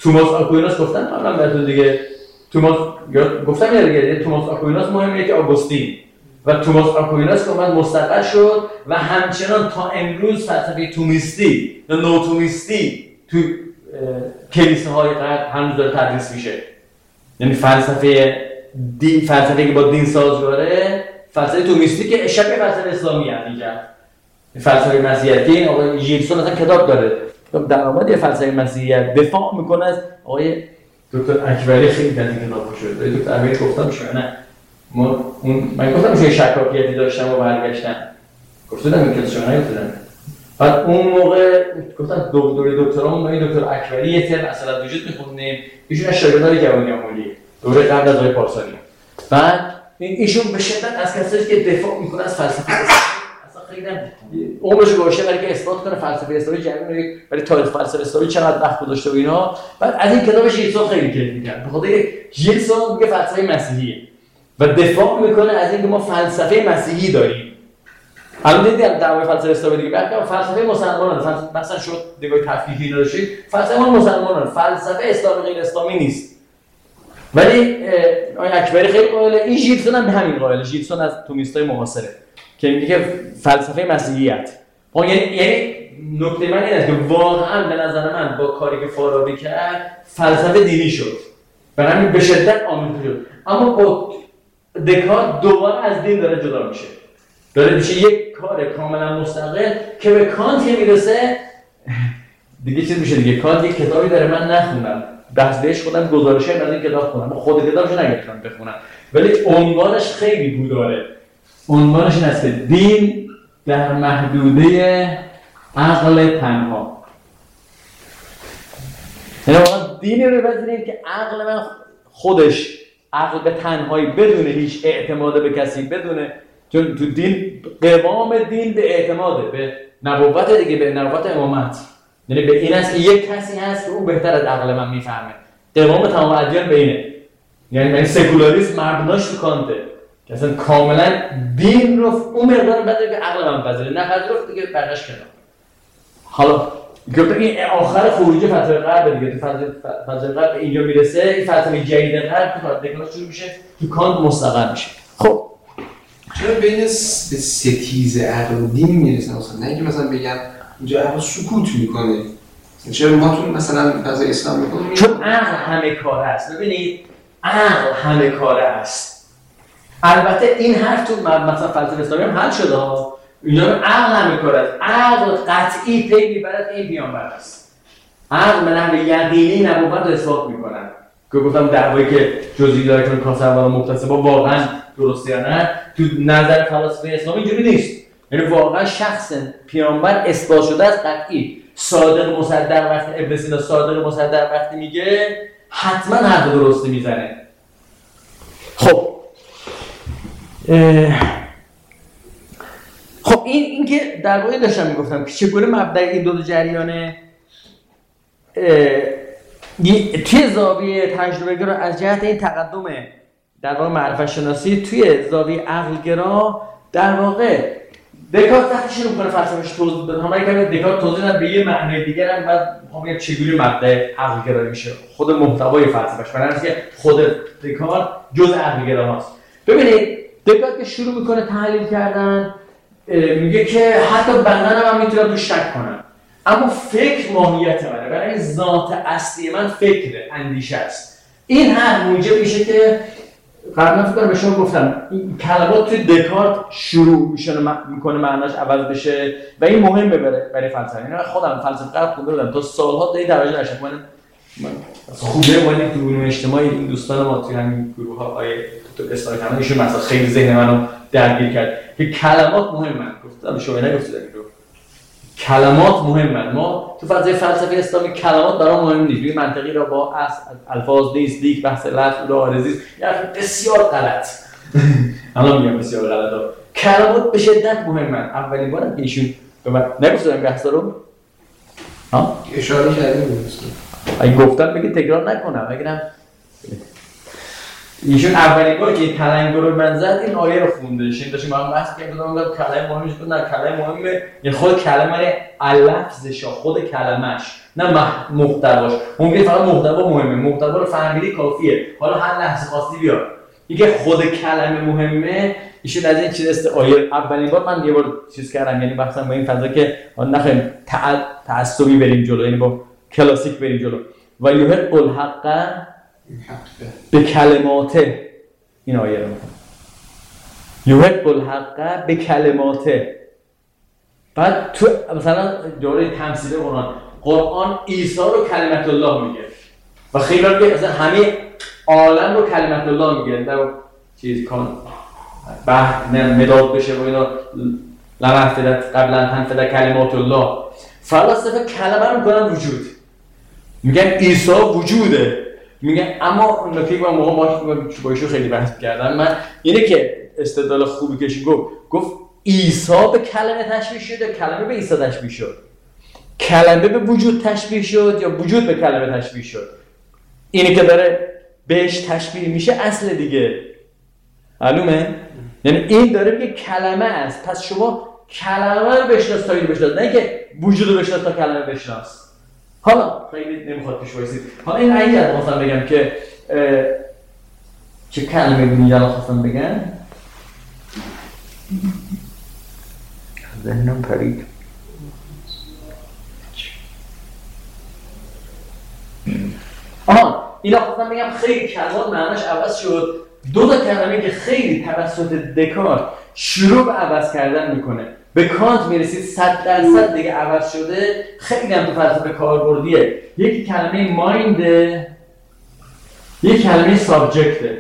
توماس آکویناس گفتن قبلا بهتون دیگه، توماس گفتم یا دیگه توماس آکویناس مهمه که آگوستین و توماس آکویناس که اومد مستقر شد و همچنان تا امروز فلسفه تومیستی یا نوتومیستی تو کلیساهای غرب هنوز داره تدریس میشه. یعنی فلسفه دین، فلسفه که با دین سازگاره، فلسفه تومیستی که شبیه فلسفه اسلامی هستن. فلسفه مسیحیتی آقای ژیلسون اصلا کتاب داره درآمد یه فلسفه مسیحیت دفاع میکنه از آقای دکتر اکبری. خیلی از این کتاب شده دکتر اکبری گفتم شما نه ما اون من گفتم چه شکاکیتی داشتم و برگشتم گفتم این کتاب شما نگفتم. بعد اون موقع گفتم دکتر دکترامون ما این دکتر اکبری یه ترم اصلا وجود میخوندیم، ایشون از شاگردای جوانی آموزی دوره قبل از آقای پارسانی. بعد ایشون به شدت از کسایی که دفاع میکنه از فلسفه عمرش گذاشته برای که اثبات کنه فلسفه اسلامی جمعی برای تاریخ فلسفه اسلامی چقدر وقت گذاشته و اینا. بعد از این کتاب ژیلسون خیلی کیف می‌کرد. بخاطر ژیلسون میگه فلسفه مسیحیه و دفاع میکنه از اینکه ما فلسفه مسیحی داریم. الان دیدید در مورد فلسفه اسلامی دیگه بعد فلسفه مسلمانان مثلا شد دیگه تفکیکی اینا داشتید، فلسفه مسلمانان فلسفه اسلامی غیر اسلامی نیست. ولی آقای اکبری خیلی قائل، این ژیلسون هم به همین قائل. ژیلسون از تومیستای معاصره که میگه فلسفه مسیحیت. خب یعنی یعنی نکته من اینه که واقعا به نظر من با کاری که فارابی کرد فلسفه دینی شد. برای همین به شدت آمیخته شد. اما با دکارت دوباره از دین داره جدا میشه. داره میشه یک کار کاملا مستقل که به کانت میرسه دیگه چیز میشه دیگه. کانت یک کتابی داره من نخوندم. بحث بهش خودم گزارشه از این کتاب خوندم. خود کتابشو نگرفتم بخونم. ولی عنوانش خیلی بوداره. عنوانش این است که دین در محدوده عقل تنها. یعنی واقعا دینی رو بپذیریم که عقل من خودش عقل به تنهایی بدون هیچ اعتماد به کسی، بدون چون تو دین قوام دین به اعتماده به نبوت دیگه، به نبوت امامت. یعنی به این است که یک کسی هست که او بهتر از عقل من میفهمه. قوام تمام ادیان به اینه. یعنی من سکولاریسم مبناش تو کانته که اصلا کاملا دین رو اون مقدار بده که عقل من پذیره، نه پذیرفت دیگه بقیش کنم. حالا گفتم این آخر خروج فلسفه غرب دیگه، تو فلسفه غرب اینجا میرسه، این فلسفه جدید غرب تو دکارت شروع میشه، تو کانت مستقر میشه. خب چرا بین به ستیز عقل و دین میرسن مثلا؟ نه اینکه مثلا بگم اینجا عقل سکوت میکنه، چرا ما تو مثلا فلسفه اسلام میکنیم؟ چون عقل همه کاره است. ببینید عقل همه کاره است. البته این حرف تو مثلا فلسفه اسلامی هم حل شده ها. اینجا عقل همه کاره است. عقل قطعی پی میبرد این پیامبر است. عقل به نحو یقینی نبوت رو اثبات میکنن. که گفتم دعوایی که جزئی داره که کاسر و مختصبا واقعا درسته یا نه، تو نظر فلسفه اسلامی اینجوری نیست. یعنی واقعا شخص پیامبر اثبات شده است قطعی. صادق مصدق وقتی ابن سینا صادق مصدق وقتی میگه حتما حرف درستی میزنه. خب خب این این که در واقع داشتم میگفتم که چگونه مبدأ این دو جریان توی زاویه تجربه گرا از جهت این تقدم در واقع معرفت شناسی توی زاویه عقل گرا در واقع دکارت وقتی شروع کنه فلسفه‌اش توضیح داد، همه که دکارت توضیح داد به یه معنای دیگر هم بعد میگم چگونه مبدأ عقل گرایی میشه، خود محتوای فلسفه‌اش. برای اینکه خود دکارت جزء عقل گراست. ببینید دکارت که شروع میکنه تحلیل کردن میگه که حتی بندن هم میتونم تو شک کنم، اما فکر ماهیت منه، برای ذات اصلی من فکره، اندیشه است. این هر موجب میشه که قبلا فکر کنم به شما گفتم این کلمات توی دکارت شروع میشه میکنه معناش عوض بشه و این مهمه برای برای فلسفه. یعنی خودم فلسفه غرب خونده بودم تا سالها دیگه توجه نشدم. من خوبه اومدیم تو گروه اجتماعی این دوستان ما توی همین گروه ها آیه تو اصلاح کردن ایشون مثلا خیلی ذهن منو درگیر کرد که کلمات مهمن. گفتم شما نگفتید اینو، کلمات مهمن. ما تو فضای فلسفه اسلامی کلمات برام مهم نیست. روی منطقی را با اصل الفاظ نیست دیگه بحث لفظ و عارضی یعنی بسیار غلط. الان میگم بسیار غلطه. کلمات به شدت مهمن. اولین بار که ایشون به من نگفتن بحث رو ها اشاره کردیم. اگه گفتم بگید تکرار نکنم. اگرم ایشون اولین بار که این تلنگر رو من زد این آیه رو خونده. شین داشتیم با هم بحث کردیم گفتم کلمه مهمش بود. نه کلمه مهمه یعنی خود کلمه لفظش خود کلمش نه محتواش. ممکنه فقط محتوا مهمه، محتوا رو فهمیدی کافیه. حالا هر لحظه خاصی بیار. اینکه خود کلمه مهمه ایشون از این چیز است. آیه اولین بار من یه بار چیز کردم یعنی بحثم با این فضا که نخواهیم تعصبی بریم جلو یعنی با کلاسیک بریم جلو. و یحق الحق به کلماته این آیه رو میگم. یحق الحق به کلماته. بعد تو مثلا دوره تمثیل قرآن قرآن عیسی رو کلمت الله میگه و خیلی که مثلا همه عالم رو کلمت الله میگه در چیز کن بعد مداد بشه و اینا لمحفظت قبلا تنفذ کلمات الله. فلاسفه کلمه رو میکنن وجود، میگن عیسی وجوده، میگن اما نکته که من موقع با ایشون خیلی بحث کردم من اینه که استدلال خوبی کشی گفت گفت عیسی به کلمه تشبیه شد، کلمه به عیسی تشبیه شد، کلمه به وجود تشبیه شد یا وجود به کلمه تشبیه شد. اینی که داره بهش تشبیه میشه اصل دیگه. معلومه؟ یعنی این داره میگه کلمه است، پس شما کلمه رو بشناس تا اینو بشناس، نه که وجود رو بشناس تا کلمه بشناس. حالا خیلی نمیخواد پیش وایسید. حالا این عیاد مثلا بگم که چه کلمه بینی الان خواستم بگم ذهنم پرید. آها اینا خواستم بگم خیلی کلمات معناش عوض شد. دو تا کلمه که خیلی توسط دکارت شروع به عوض کردن میکنه به کانت میرسید صد درصد دیگه عوض شده. خیلی هم تو فلسفه کاربردیه. یکی کلمه مایند، یک کلمه سابجکته.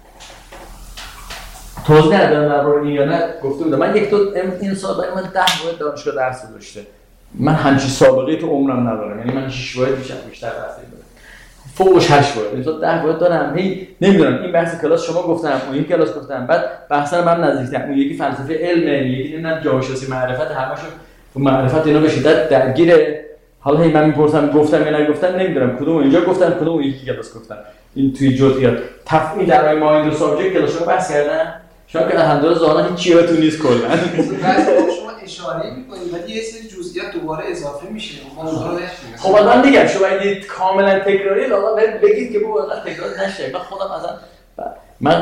توضیح ندادم درباره این یا نه گفته بودم. من یک دو این سال برای من ده واحد دانشگاه درس داشته. من همچین سابقه تو عمرم ندارم. یعنی من شش واحد بیشتر بیشتر درس دادم. فوقش هشت واحد. مثلا ده واحد دارم. هی نمیدونم این بحث کلاس شما گفتم، اون یک کلاس گفتم. بعد بحثا من نزدیکتر. اون یکی فلسفه علم، یکی نمیدونم جامعه‌شناسی معرفت، همشون تو معرفت اینا به شدت درگیره. حالا هی من میپرسم گفتم یا نگفتم نمیدونم کدوم اینجا گفتم کدوم اون یکی کلاس گفتم. این توی جزئیات تفعیل در مایند و سابجکت کلاس رو بحث کردن. شما که الحمدلله ظاهرا هیچ چیزی تو نیست کلا. بعضی شما اشاره می‌کنید ولی یه سری جزئیات دوباره اضافه میشه. ما اونها رو نشیم. خب الان دیگه شما اگه کاملا تکراری لاغا بگید که بابا واقعا تکرار نشه. من خودم اصلا من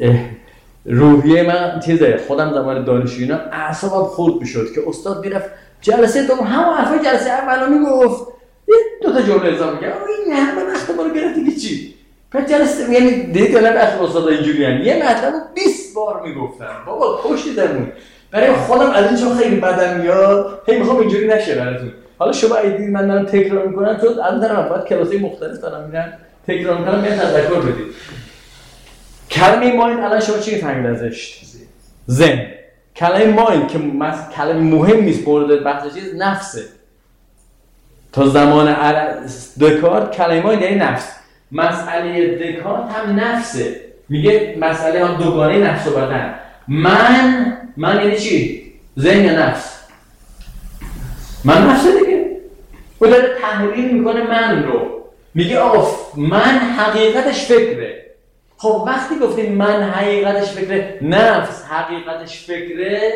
روحیه من چیزه خودم زمان دانشجویی اعصابم خورد میشد که استاد میرفت جلسه دوم همون حرفای جلسه اولو میگفت یه دو تا جمله اضافه می‌کرد. این همه وقت ما رو گرفت دیگه چی؟ بعد جلسه یعنی دیگه نه بخش استاد اینجوری ان یه مطلبو بیست بار میگفتن. بابا کشتیدمون. برای خودم از این چون خیلی بدم میاد هی میخوام اینجوری نشه براتون. حالا شما اگه دیدید من دارم تکرار میکنم چون از طرف بعد کلاسای مختلف دارم میرن تکرار میکنم میاد تذکر بدید. کلمه مایند الان شما چی فهمید ازش؟ ذهن. کلمه مایند که کلمه مهم نیست مورد بحث چیز نفسه. تا زمان دکارت کلمه مایند یعنی نفس. مسئله دکارت هم نفسه. میگه مسئله هم دوگانه نفس و بدن. من من یعنی چی؟ ذهن یا نفس؟ من نفسه دیگه. او داره تحلیل میکنه من رو. میگه آقا من حقیقتش فکره. خب وقتی گفتیم من حقیقتش فکره، نفس حقیقتش فکره،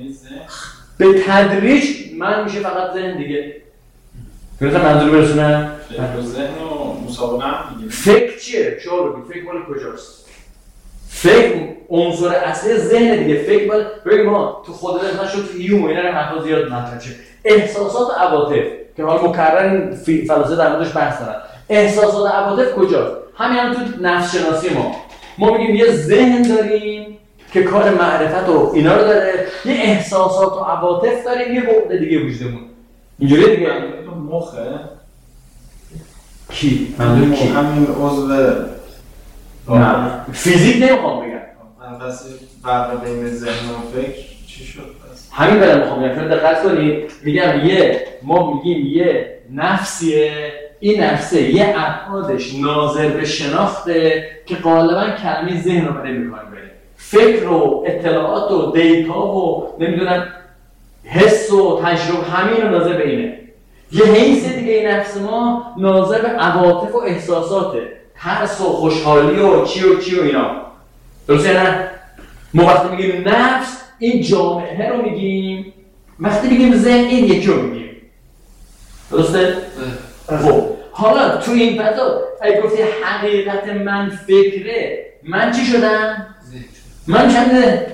به تدریج من میشه فقط ذهن دیگه. درسته منظور برسونم؟ فکر و ذهن و مسابقه هم دیگه. فکر چیه؟ شما بگید فکر مال کجاست؟ فکر عنصر اصلی ذهن دیگه. فکر مال ببین ما تو خود ذهن شد تو هیوم اینا رو حرفا زیاد مطرح شه. احساسات و عواطف که حالا مکرر فلسفه در موردش بحث دارن. احساسات و عواطف کجاست؟ همین هم تو نفس شناسی ما. ما میگیم یه ذهن داریم که کار معرفت و اینا رو داره، یه احساسات و عواطف داریم، یه بعد دیگه وجودمون. اینجوریه دیگه. مخه کی؟ منظور کی؟ همین عضو نه فیزیک نمیخوام بگم. من پس فرق بین ذهن و فکر چی شد پس؟ همین برام میخوام بگم. شما دقت کنید میگم یه ما میگیم یه نفسیه، این نفسه یه ابعادش ناظر به شناخته که غالبا کلمه ذهن رو برای میخوایم بریم. فکر و اطلاعات و دیتا و نمیدونم حس و تجربه همین رو ناظر به اینه. یه حیث دیگه این نفس ما ناظر به عواطف و احساساته. ترس و خوشحالی و چی و چی و اینا. درسته نه؟ ما وقتی میگیم نفس این جامعه رو میگیم، وقتی میگیم ذهن این یکی رو میگیم. درسته؟ خب حالا تو این فضا اگه گفتی حقیقت من فکره، من چی شدم؟ من چنده؟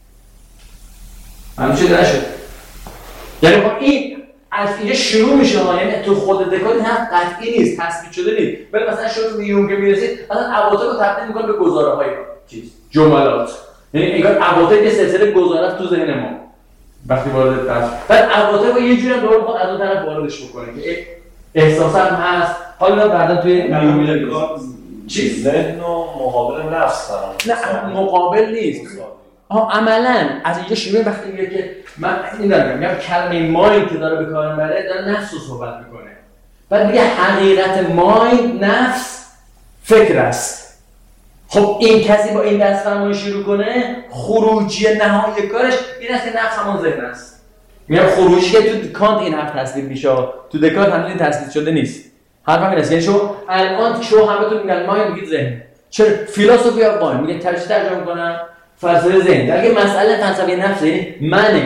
من چه نشد؟ یعنی با این از اینجا شروع میشه ها، یعنی تو خود دکارت هم قطعی نیست، تثبیت شده نیست. ولی مثلا شما تو یونگ میرسید مثلا عواطف رو تبدیل میکنه به گزاره های چیز جملات، یعنی انگار عواطف یه سلسله گزاره تو ذهن ما وقتی وارد درس، بعد عواطف رو یه جوری هم دوباره میخواد از اون طرف واردش بکنه که احساس هم هست. حالا بعدا توی نیومیل چی ذهن و مقابل نفس دارم. نه مقابل نیست. ها عملاً از اینجا شروع وقتی میگه که من این دارم میگم کلمه مایند که داره به کار میبره داره نفس رو صحبت میکنه. بعد میگه حقیقت مایند نفس فکر است. خب این کسی با این دست فرمایی شروع کنه خروجی نهایی کارش این است که نفس همون ذهن است. میگم خروجی که تو کانت این حرف تصدیق میشه، تو دکارت هنوز این تصدیق شده نیست. حرف همین است. یعنی شو الان شو همتون میگن مایند میگید ذهن. چرا فیلسوفی ها مایند میگه ترجمه ترجمه میکنن فلسفه ذهن. در که مسئله فلسفه نفس یعنی منه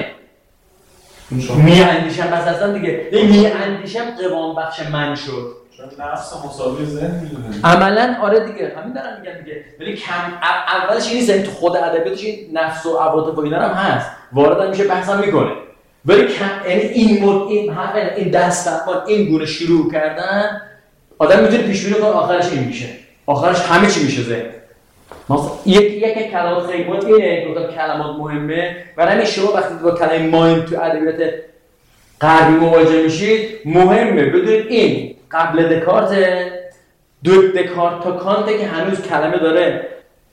میاندیشم، بس اصلا دیگه این میاندیشم قوام بخش من شد، چون نفس مساوی ذهن میدونه. عملاً آره دیگه همین دارم میگم دیگه. ولی کم اولش این نیست، تو خود ادبیاتش این نفس و عواطف و اینا هم هست، وارد میشه بحثم میکنه. ولی کم یعنی این مد این همین این دست این گونه شروع کردن آدم میتونه پیش بینی کنه آخرش این میشه، آخرش همه چی میشه ذهن. مثلا یک یک کلمات خیلی مهم اینه، گفتم کلمات مهمه. برای شما وقتی با کلمه مایند تو ادبیات غربی مواجه میشید مهمه بدونید این قبل دکارت، دو دکارت تا کانته که هنوز کلمه داره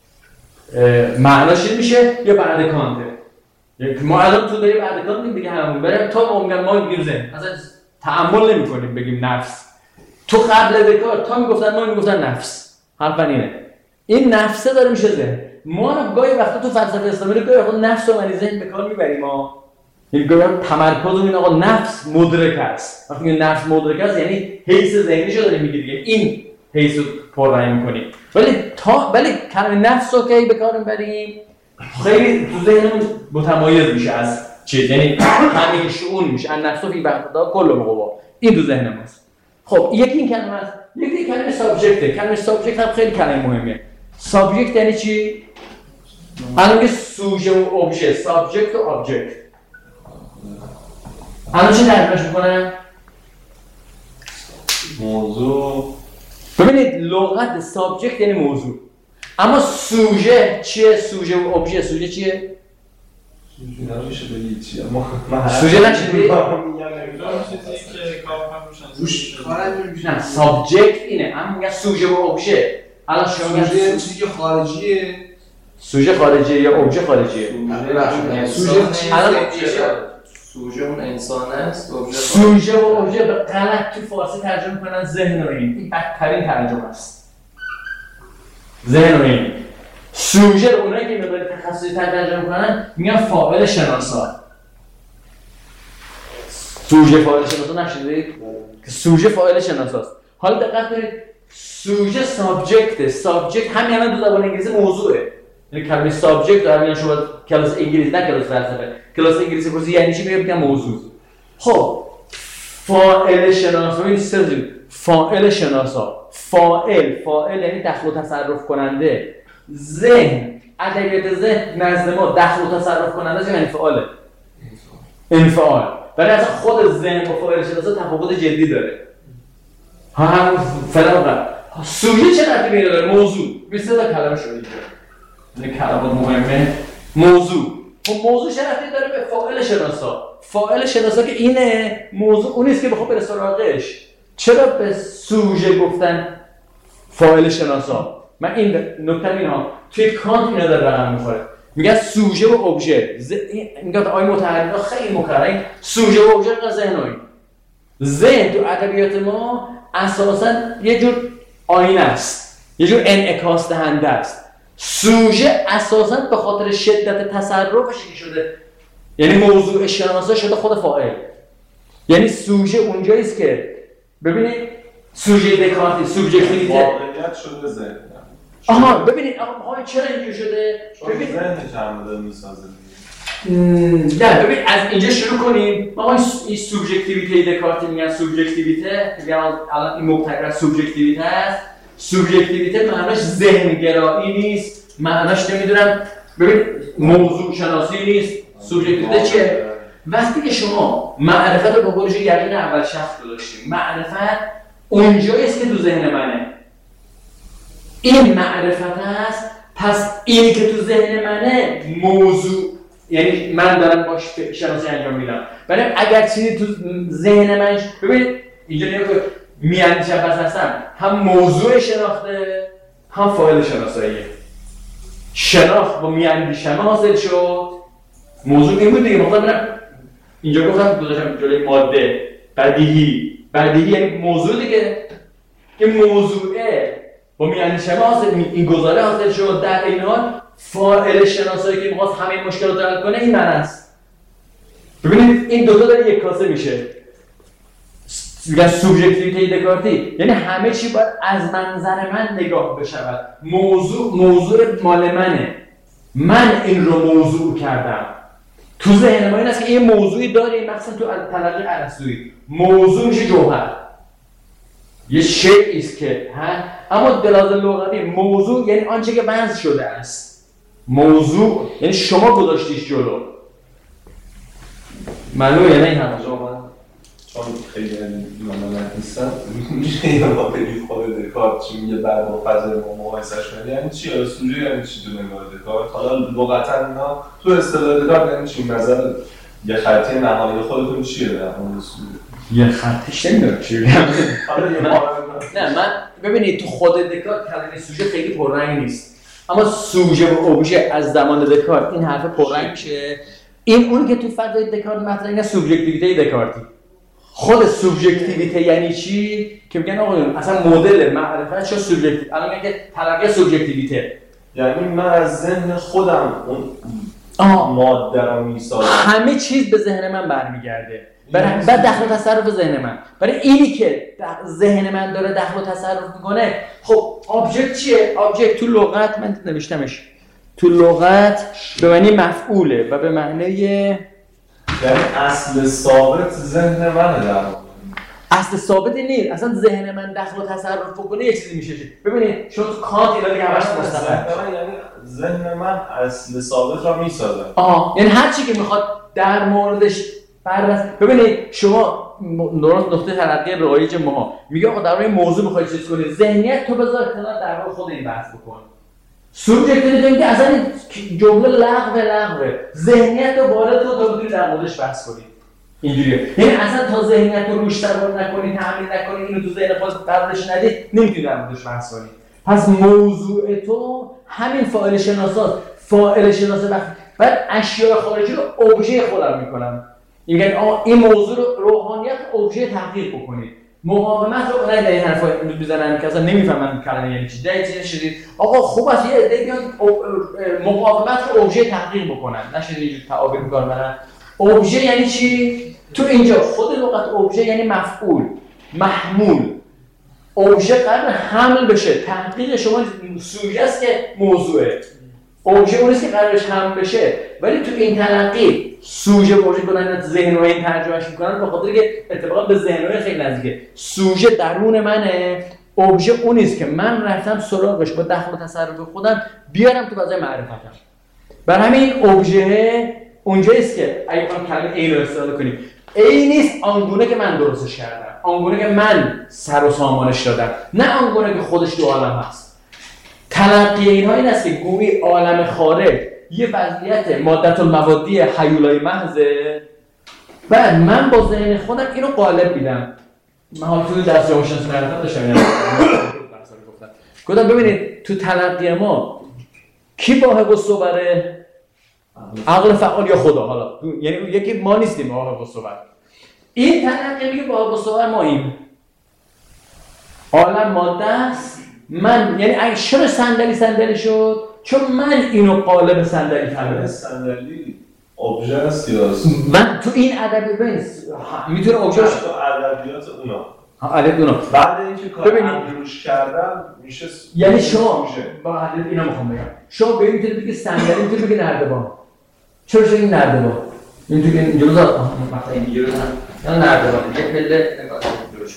معناش میشه یا بعد کانته. ما الان تو داریم بعد کانت میگیم دیگه همون بریم تا ما میگن ما میگیم ذهن، اصلا تأمل نمی‌کنیم بگیم نفس. تو قبل دکارت تا میگفتن ما میگفتن نفس. حرف اینه این نفسه داره میشه ذهن. ما هم گاهی وقتا تو فلسفه اسلامی رو گاهی وقتا نفس و معنی ذهن به کار میبریم. ما این گاهی تمرکز این آقا نفس مدرک است. وقتی میگه نفس مدرک است یعنی حیث ذهنیشو داریم میگه دیگه، این حیث رو پررنگ میکنیم. ولی تا ولی کلمه نفس رو که به کار میبریم خیلی تو ذهنمون متمایز میشه از چیز، یعنی همین شؤون میشه ان نفس فی بعضا کل القوا، این تو ذهن ماست. خب یکی این کلمه است، یکی کلمه سابجکته. کلمه سابجکت هم خیلی کلمه مهمه. سابجکت یعنی چی؟ الان میگه سوژه و ابژه، سابجکت و ابجکت. الان چی ترجمهش میکنن؟ موضوع. ببینید لغت سابجکت یعنی موضوع، اما سوژه چیه؟ سوژه و ابژه. سوژه چیه؟ سوژه نمیشه بگید چیه، اما سوژه نشه بگید روش کارم نمیشه. نه سابجکت اینه، اما میگن سوژه و ابژه. الان شما سوژه چیزی که خارجیه، سوژه خارجیه یا ابژه خارجیه؟ سوژه الان سوژه اون انسان است، ابژه سوژه و ابژه به غلط تو فارسی ترجمه میکنن ذهن و این. این بدترین ترجمه است. ذهن و این. سوژه رو اونایی که مقدار تخصصی ترجمه میکنن میگن فاعل شناسا. سوژه فاعل شناسا نشدید؟ که سوژه فاعل شناساست. حالا دقت کنید سوژه سابجکت، سابجکت همین الان تو زبان انگلیسی موضوعه. یعنی کلمه سابجکت در میان شما کلاس انگلیسی نه کلاس فلسفه، کلاس انگلیسی پرسی یعنی چی میگم موضوع. خب فاعل شناسا این سر فاعل شناسا، فاعل فاعل یعنی دخل و تصرف کننده. ذهن ادبیات ذهن نزد ما دخل و تصرف کننده یعنی فعاله، انفعال. ولی اصلا خود ذهن با فاعل شناسا تفاوت جدی داره. ها هم فلان سوژه چه ربطی به داره؟ موضوع. مثل تا کلمه شده اینجا این کلمات مهمه. موضوع. خب موضوع چه ربطی داره به فاعل شناسا؟ فاعل شناسا که اینه، موضوع اون نیست که بخواد بره سراغش. چرا به سوژه گفتن فاعل شناسا؟ من این نکته اینا توی کانت اینا داره رقم میخوره. میگه سوژه و ابژه. ز... میگه آیه متحرک خیلی مکرر سوژه و ابژه از ذهن و این. ذهن تو ادبیات ما اساساً یه جور آینه است، یه جور انعکاس دهنده است. سوژه اساساً به خاطر شدت تصرفش شده، یعنی موضوع شناسا شده خود فاعل. یعنی سوژه اونجاییست که ببینید سوژه دکارتی، سوبژکتیویته. واقعیت شده ذهن. آها ببینید آقا چرا اینجوری شده؟ ببین ذهن کاملا میسازه. نه ببین از اینجا شروع کنیم. ما این سوبژکتیویته دکارتی میگن سوبژکتیویته، میگن الان این مبتکر سوبژکتیویته است. سوبژکتیویته معناش ذهن گرایی نیست، معناش نمیدونم ببین موضوع شناسی نیست. سوبژکتیویته چیه؟ وقتی که شما معرفت رو به قولش یقین اول شخص گذاشتیم، معرفت اونجاییست که تو ذهن منه. این معرفت است، پس اینی که تو ذهن منه موضوع، یعنی من دارم باش شناسی انجام میدم. ولی اگر چیزی تو ذهن من ببین اینجا نگاه کن، میاندیشم پس هستم هم موضوع شناخته هم فاعل شناساییه. شناخت با میاندیشم حاصل شد. موضوع این بود دیگه. مثلا اینجا گفتم گذاشتم جلوی ماده بدیهی. بدیهی یعنی موضوع دیگه. این موضوعه با میاندیشم حاصل، این گزاره حاصل شد. در این حال فاعل شناسایی که می‌خواست همه مشکلات رو حل کنه این من است. ببینید این دو تا داره یک کاسه میشه. میگن سوبژکتیویته دکارتی، یعنی همه چی باید از منظر من نگاه بشود. موضوع موضوع مال منه، من این رو موضوع کردم. تو ذهن ما این است که این موضوعی داریم، مثلا تو تلقی ارسطویی موضوع میشه جوهر، یه شیئی است که ها، اما دلاز لغوی موضوع یعنی آنچه که وضع شده است. موضوع یعنی شما گذاشتیش جلو. معلومه یعنی این همه چون خیلی ممنون نیستم میشه یه ما بگید خود دکارت چی میگه بعد با فضای ما مقایسش کنید یعنی چی؟ اسطوره یعنی چی تو نگاه دکارت؟ حالا لغتا اینا تو اصطلاح دکارت یعنی چی؟ نظر یه خطی نهایی خودتون چیه در اون اسطوره؟ یه خطش نمیدونم چی بگم. حالا یه نه من ببینید تو خود دکارت کلمه سوژه خیلی پررنگ نیست، اما سوژه و ابژه از زمان دکارت این حرف پررنگ میشه. این اون که تو فضای دکارت مطرح اینه سوبژکتیویته دکارتی. خود سوبژکتیویته یعنی چی؟ که میگن آقا اصلا مدل معرفت چه سوبژکتیو، الان میگن که تلقی سوبژکتیویته یعنی من از ذهن خودم اون ماده رو میسازم، همه چیز به ذهن من برمیگرده، بعد دخل و تصرف ذهن من. برای اینی که ذهن من داره دخل و تصرف میکنه. خب آبجکت چیه؟ آبجکت تو لغت من نوشتمش، تو لغت به معنی مفعوله و به معنی یعنی اصل ثابت ذهن منه. در اصل ثابت نیست، اصلا ذهن من دخل و تصرف بکنه یه چیزی میشه. ببینید شما تو کانت اینا دیگه همش مستقل، یعنی ذهن من اصل ثابت را میسازه. آها یعنی هر چی که میخواد در موردش بررسی. ببینید شما درست نقطه تلقی رایج ما میگه آقا در مورد موضوع میخوای چیز کنی، ذهنیت تو بذار کنار، در واقع خود این بحث بکن. سوبژکتیویته میگه اصلا جمله لغو لغوه، ذهنیت رو وارد تو تا بتونی در موردش بحث کنی. اینجوریه، یعنی اصلا تا ذهنیت رو روش سوار نکنی، تحمیل نکنی، اینو تو ذهن خودت قرارش ندی، نمیتونی در موردش بحث کنی. پس موضوع تو همین فاعل شناساست. فاعل شناسه وقتی بعد اشیاء خارجی رو ابژه خودم میکنم. میگن آقا این موضوع رو روحانیت ابژه تحقیق بکنید. مقاومت رو اونایی در این حرفا میزنن که اصلا نمیفهمن کلمه یعنی چی. در چیزی شدید آقا خوب است یه عده بیان مقاومت رو ابژه تحقیق بکنن. نشه اینجوری تعابیر می‌کنن. برن ابژه یعنی چی؟ تو اینجا خود لغت ابژه یعنی مفعول، محمول. ابژه قرار حمل بشه. تحقیق شما سوژه است که موضوعه. ابژه اونیست که قرارش حمل بشه. ولی تو این تلقی سوژه ابژه کنن ذهن رو این ترجمهش میکنن به خاطر که اتفاقا به ذهن خیلی نزدیکه. سوژه درون منه، ابژه اونیست که من رفتم سراغش با دخل و تصرف خودم بیارم تو فضای معرفتم. برای همین ابژه اونجاییست که اگه بخوام کلمه عین رو استفاده کنیم، عین نیست آنگونه که من درستش کردم، آنگونه که من سر و سامانش دادم، نه آنگونه که خودش تو عالم هست. تلقی اینها این است که گویی عالم خارج یه وضعیت مادت الموادی هیولای محضه، بعد من با ذهن خودم اینو قالب میدم. من حالا توی درس جامعه شناسی معرفت داشتم اینا گفتم. گفتم ببینید تو تلقی ما کی واهب الصور؟ عقل فعال یا خدا؟ حالا یعنی یکی ما نیستیم واهب الصور. این تلقی میگه واهب الصور ما این عالم ماده است. من یعنی اگه چرا صندلی صندلی شد؟ چون من اینو قالب صندلی کردم. صندلی ابژه است یا من تو این ادبیات ببین میتونه ابژه تو ادبیات اونا عدد اونو بعد اینکه کار ببینید. روش کردم میشه س- یعنی شما سوژه. با عدد اینا میخوام بگم شما به این میتونید بگید صندلی میتونید بگید نردبان چرا شد این نردبان این تو این جلو دار آها مثلا این دیگه رو نه نردبان یه پله نگاه درست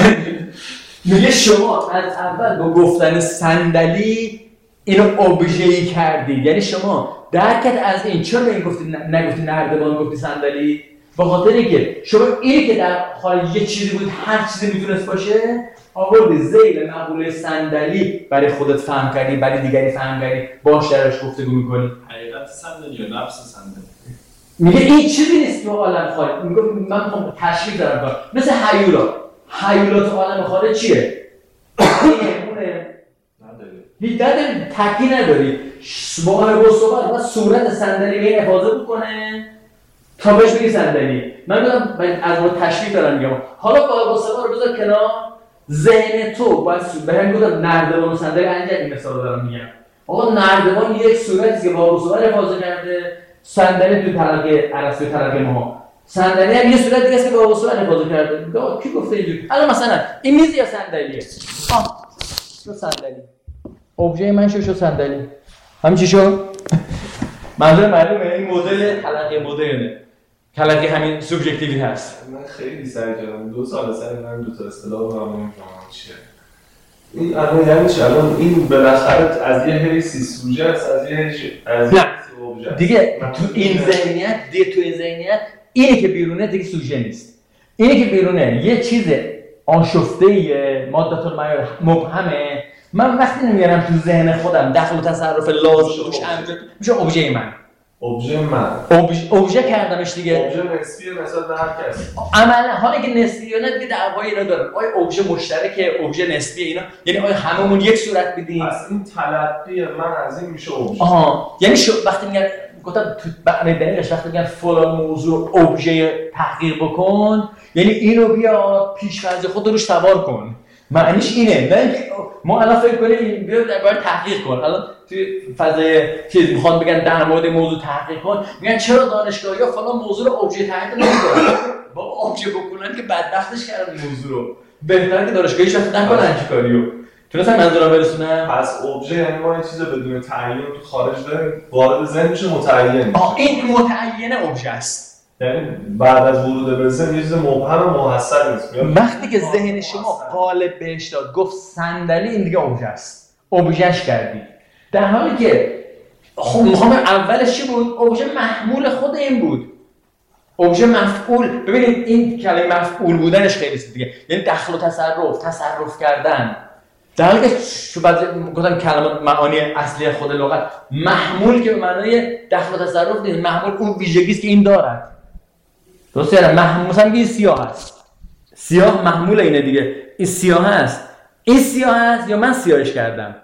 میگه شما از اول با گفتن صندلی اینو ابژه‌ای کردید یعنی شما درکت از این چرا به این گفتید نگفتید نردبان گفتید صندلی به خاطر اینکه شما اینی که در حال یه چیزی بود هر چیزی میتونست باشه آوردی ذیل مقوله صندلی برای خودت فهم کردی برای دیگری فهم کردی باش درش گفتگو می‌کنی حقیقت صندلی یا نفس صندلی میگه این چیزی نیست تو عالم خارج میگه من میخوام تشریح دارم کنم مثل هیولا هیولا تو عالم خارج چیه اینه اونه نداری. هیچ نداری تکی نداری با با صحبت و صورت صندلی به این افاظه بکنه تا بهش بگی صندلی من میگم از ما تشریح دارم میگم حالا با صحبت رو بذار کنار ذهن تو باید به هم گفتم نردبان و صندلی انجام این مثال رو دارم میگم آقا نردبان یک صورتی که با صحبت افاظه کرده صندلی تو تلقی ارسطو تلقی ما صندلی هم یه صورت دیگه است که با صورت افاظه کرده میگه کی گفته اینجوری الان مثلا این میز یا صندلیه آه شو صندلی ابژه من شو شو صندلی همین چی شو منظور معلومه این مدل تلقی مدرنه تلقی همین سوبژکتیوی هست من خیلی سعی کردم دو سال سعی کردم دو تا اصطلاح رو هم نمی‌فهمم چیه این الان یعنی چی الان این بالاخره از یه حیثی سوژه است از یه حیثی از یه نه. حیثی ابژه است. دیگه تو این ذهنیت دیگه تو این ذهنیت اینی که بیرونه دیگه سوژه نیست اینی که بیرونه یه چیز آشفته ماده المعیار مبهمه من وقتی نمیارم تو ذهن خودم دخل و تصرف لازم روش انجام میشه ابژه من ابژه من ابژه ابژه کردمش دیگه ابژه نسبیه نسبت به هر کسی عملا حالا که نسبی یا نه دیگه دعوای اینا داره آیا ابژه مشترکه ابژه نسبی اینا یعنی آیا هممون یک صورت میدیم از این تلقی من از این میشه ابژه آها یعنی شو وقتی میگن گفتم تو برای دلیلش وقتی میگن فلان موضوع ابژه تحقیق بکن یعنی اینو بیا پیش‌فرض خود روش سوار کن معنیش اینه نه ما الان فکر کنیم بیا باید تحقیق کن الان توی فضای چیز میخوان بگن در مورد موضوع تحقیق کن میگن چرا دانشگاهی‌ها فلان موضوع رو ابژه تحقیق نمی‌کنن با ابژه بکنن که بدبختش کردن این موضوع رو بهتره که دانشگاهیش وقت نکنن چی کاریو تونستم منظورم برسونم پس ابژه یعنی ما یه چیز بدون تعیین تو خارج داریم وارد ذهن میشه متعین میشه آه این متعین ابژه است یعنی بعد از ورود به ذهن یه چیز مبهم و محصل نیست وقتی که ذهن شما قالب بهش داد گفت صندلی این دیگه ابژه است ابژه‌اش کردی در حالی که خب میخوام اولش چی بود ابژه محمول خود این بود ابژه مفعول ببینید این کلمه مفعول بودنش خیلی است دیگه یعنی دخل و تصرف تصرف کردن در حالی که شو بعد گفتم کلمه معانی اصلی خود لغت محمول که به معنای دخل و تصرف نیست محمول اون ویژگی است که این دارد درسته یعنی محمول مثلا میگه سیاه است سیاه محمول اینه دیگه این سیاه است این سیاه است یا من سیاهش کردم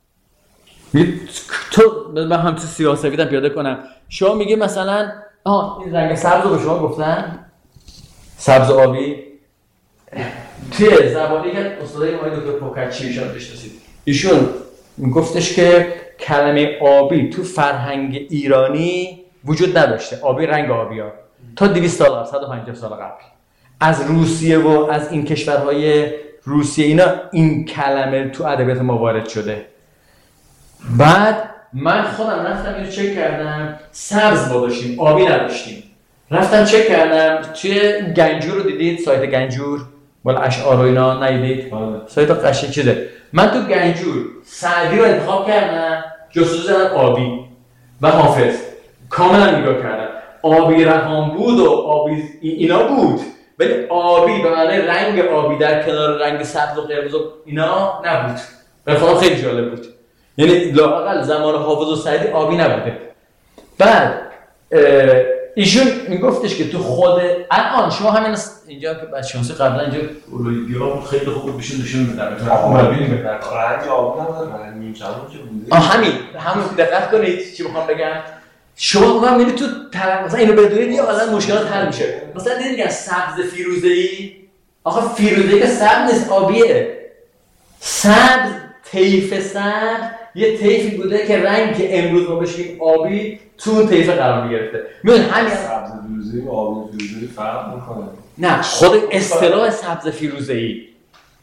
تو من هم تو سیاه سفیدم پیاده کنم شما میگه مثلا آها این رنگ سبز رو به شما گفتن سبز آبی توی زبانی که استادای ما دکتر پوکاچی ایشون بشناسید ایشون گفتش که کلمه آبی تو فرهنگ ایرانی وجود نداشته آبی رنگ آبیا تا دویست سال قبل صد و پنجاه سال قبل از روسیه و از این کشورهای روسیه اینا این کلمه تو ادبیات ما وارد شده بعد من خودم رفتم اینو چک کردم سبز ما داشتیم آبی نداشتیم رفتم چک کردم توی گنجور رو دیدید سایت گنجور مال اشعار و اینا ندیدید سایت قشنگ چیزه من تو گنجور سعدی رو انتخاب کردم جستجو زدم آبی و حافظ کاملا نگاه کردم آبی رقم بود و آبی اینا بود ولی آبی به معنی رنگ آبی در کنار رنگ سبز و قرمز و اینا نبود به خودم خیلی جالب بود یعنی لااقل زمان حافظ و سعدی آبی نبوده بعد ایشون میگفتش که تو خود الان شما همین اینجا که بچه‌ها قبلا اینجا اولویگی‌ها خیلی خوب بشون نشون میدن آقا ببین بهتر رنگ آبی هم رنگ نیمچه‌ها که بوده آ همین همون دقت کنید چی میخوام بگم شما میگم میری تو طرف مثلا اینو بدونید یه عالم مشکلات حل میشه مثلا دیدین میگن سبز فیروزه‌ای آخه فیروزه‌ای که سبز نیست آبیه سبز طیف سبز یه طیفی بوده که رنگ که امروز ما بشیم آبی تو اون طیف قرار میگرفته میدون همین سبز فیروزه‌ای و آبی فیروزه‌ای فرق میکنه نه خود اصطلاح سبز فیروزه‌ای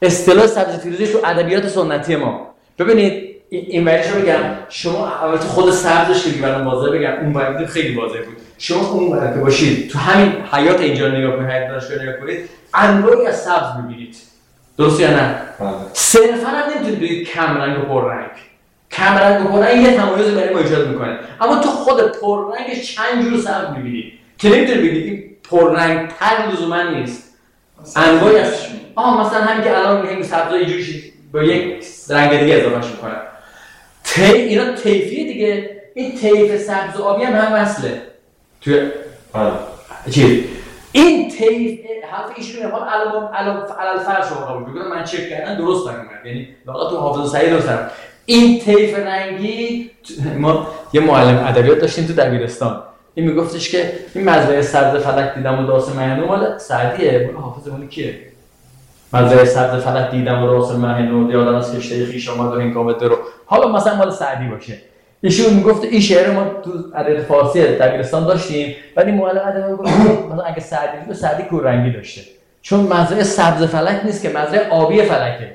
اصطلاح سبز فیروزه تو ادبیات سنتی ما. ببینید این وریش رو بگم، شما البته خود سبزش که برام واضحه بگم، اون وری خیلی واضح بود. شما اون وری که باشید تو همین حیات اینجا نگاه کنید، حیات دانشگاه نگاه کنید، انواعی از سبز می‌بینید. درست یا نه؟ صرفاً هم نمی‌تونید بگید کم رنگ و پر رنگ. کم رنگ و پر رنگ یه تمایز برای ما ایجاد می‌کنه. اما تو خود پر رنگش چند جور سبز می‌بینید که نمی‌تونید بگید این پر رنگ تر لزوما نیست. انواعی از آها مثلا همین که الان میگیم سبزا اینجوری با یک رنگ دیگه اضافهش می‌کنن. تی اینا طیفیه دیگه. این طیف سبز و آبی هم هم وصله. توی آره. چی؟ این طیف حرف ایشون میگه علم علم علل فرش رو قبول می‌کنم. من چک کردم درست نمی‌کنم. یعنی واقعا تو حافظه صحیح درستم. این طیف رنگی ما یه معلم ادبیات داشتیم تو دبیرستان. این میگفتش که این مزرعه سبز فلک دیدم و داس مهنو مال سعدیه. مال حافظ مال کیه؟ مزرعه سبز فلک دیدم و داس مهنو یادم از کشته خویش آمد و هنگام درو. حالا مثلا مال سعدی باشه. ایشون میگفت این شعر ما تو ادبیات فارسی دبیرستان داشتیم، ولی معلم ادبیات گفت مثلا اگه سعدی بود سعدی کور رنگی داشته. چون مزرعه سبز فلک نیست که مزرعه آبی فلکه.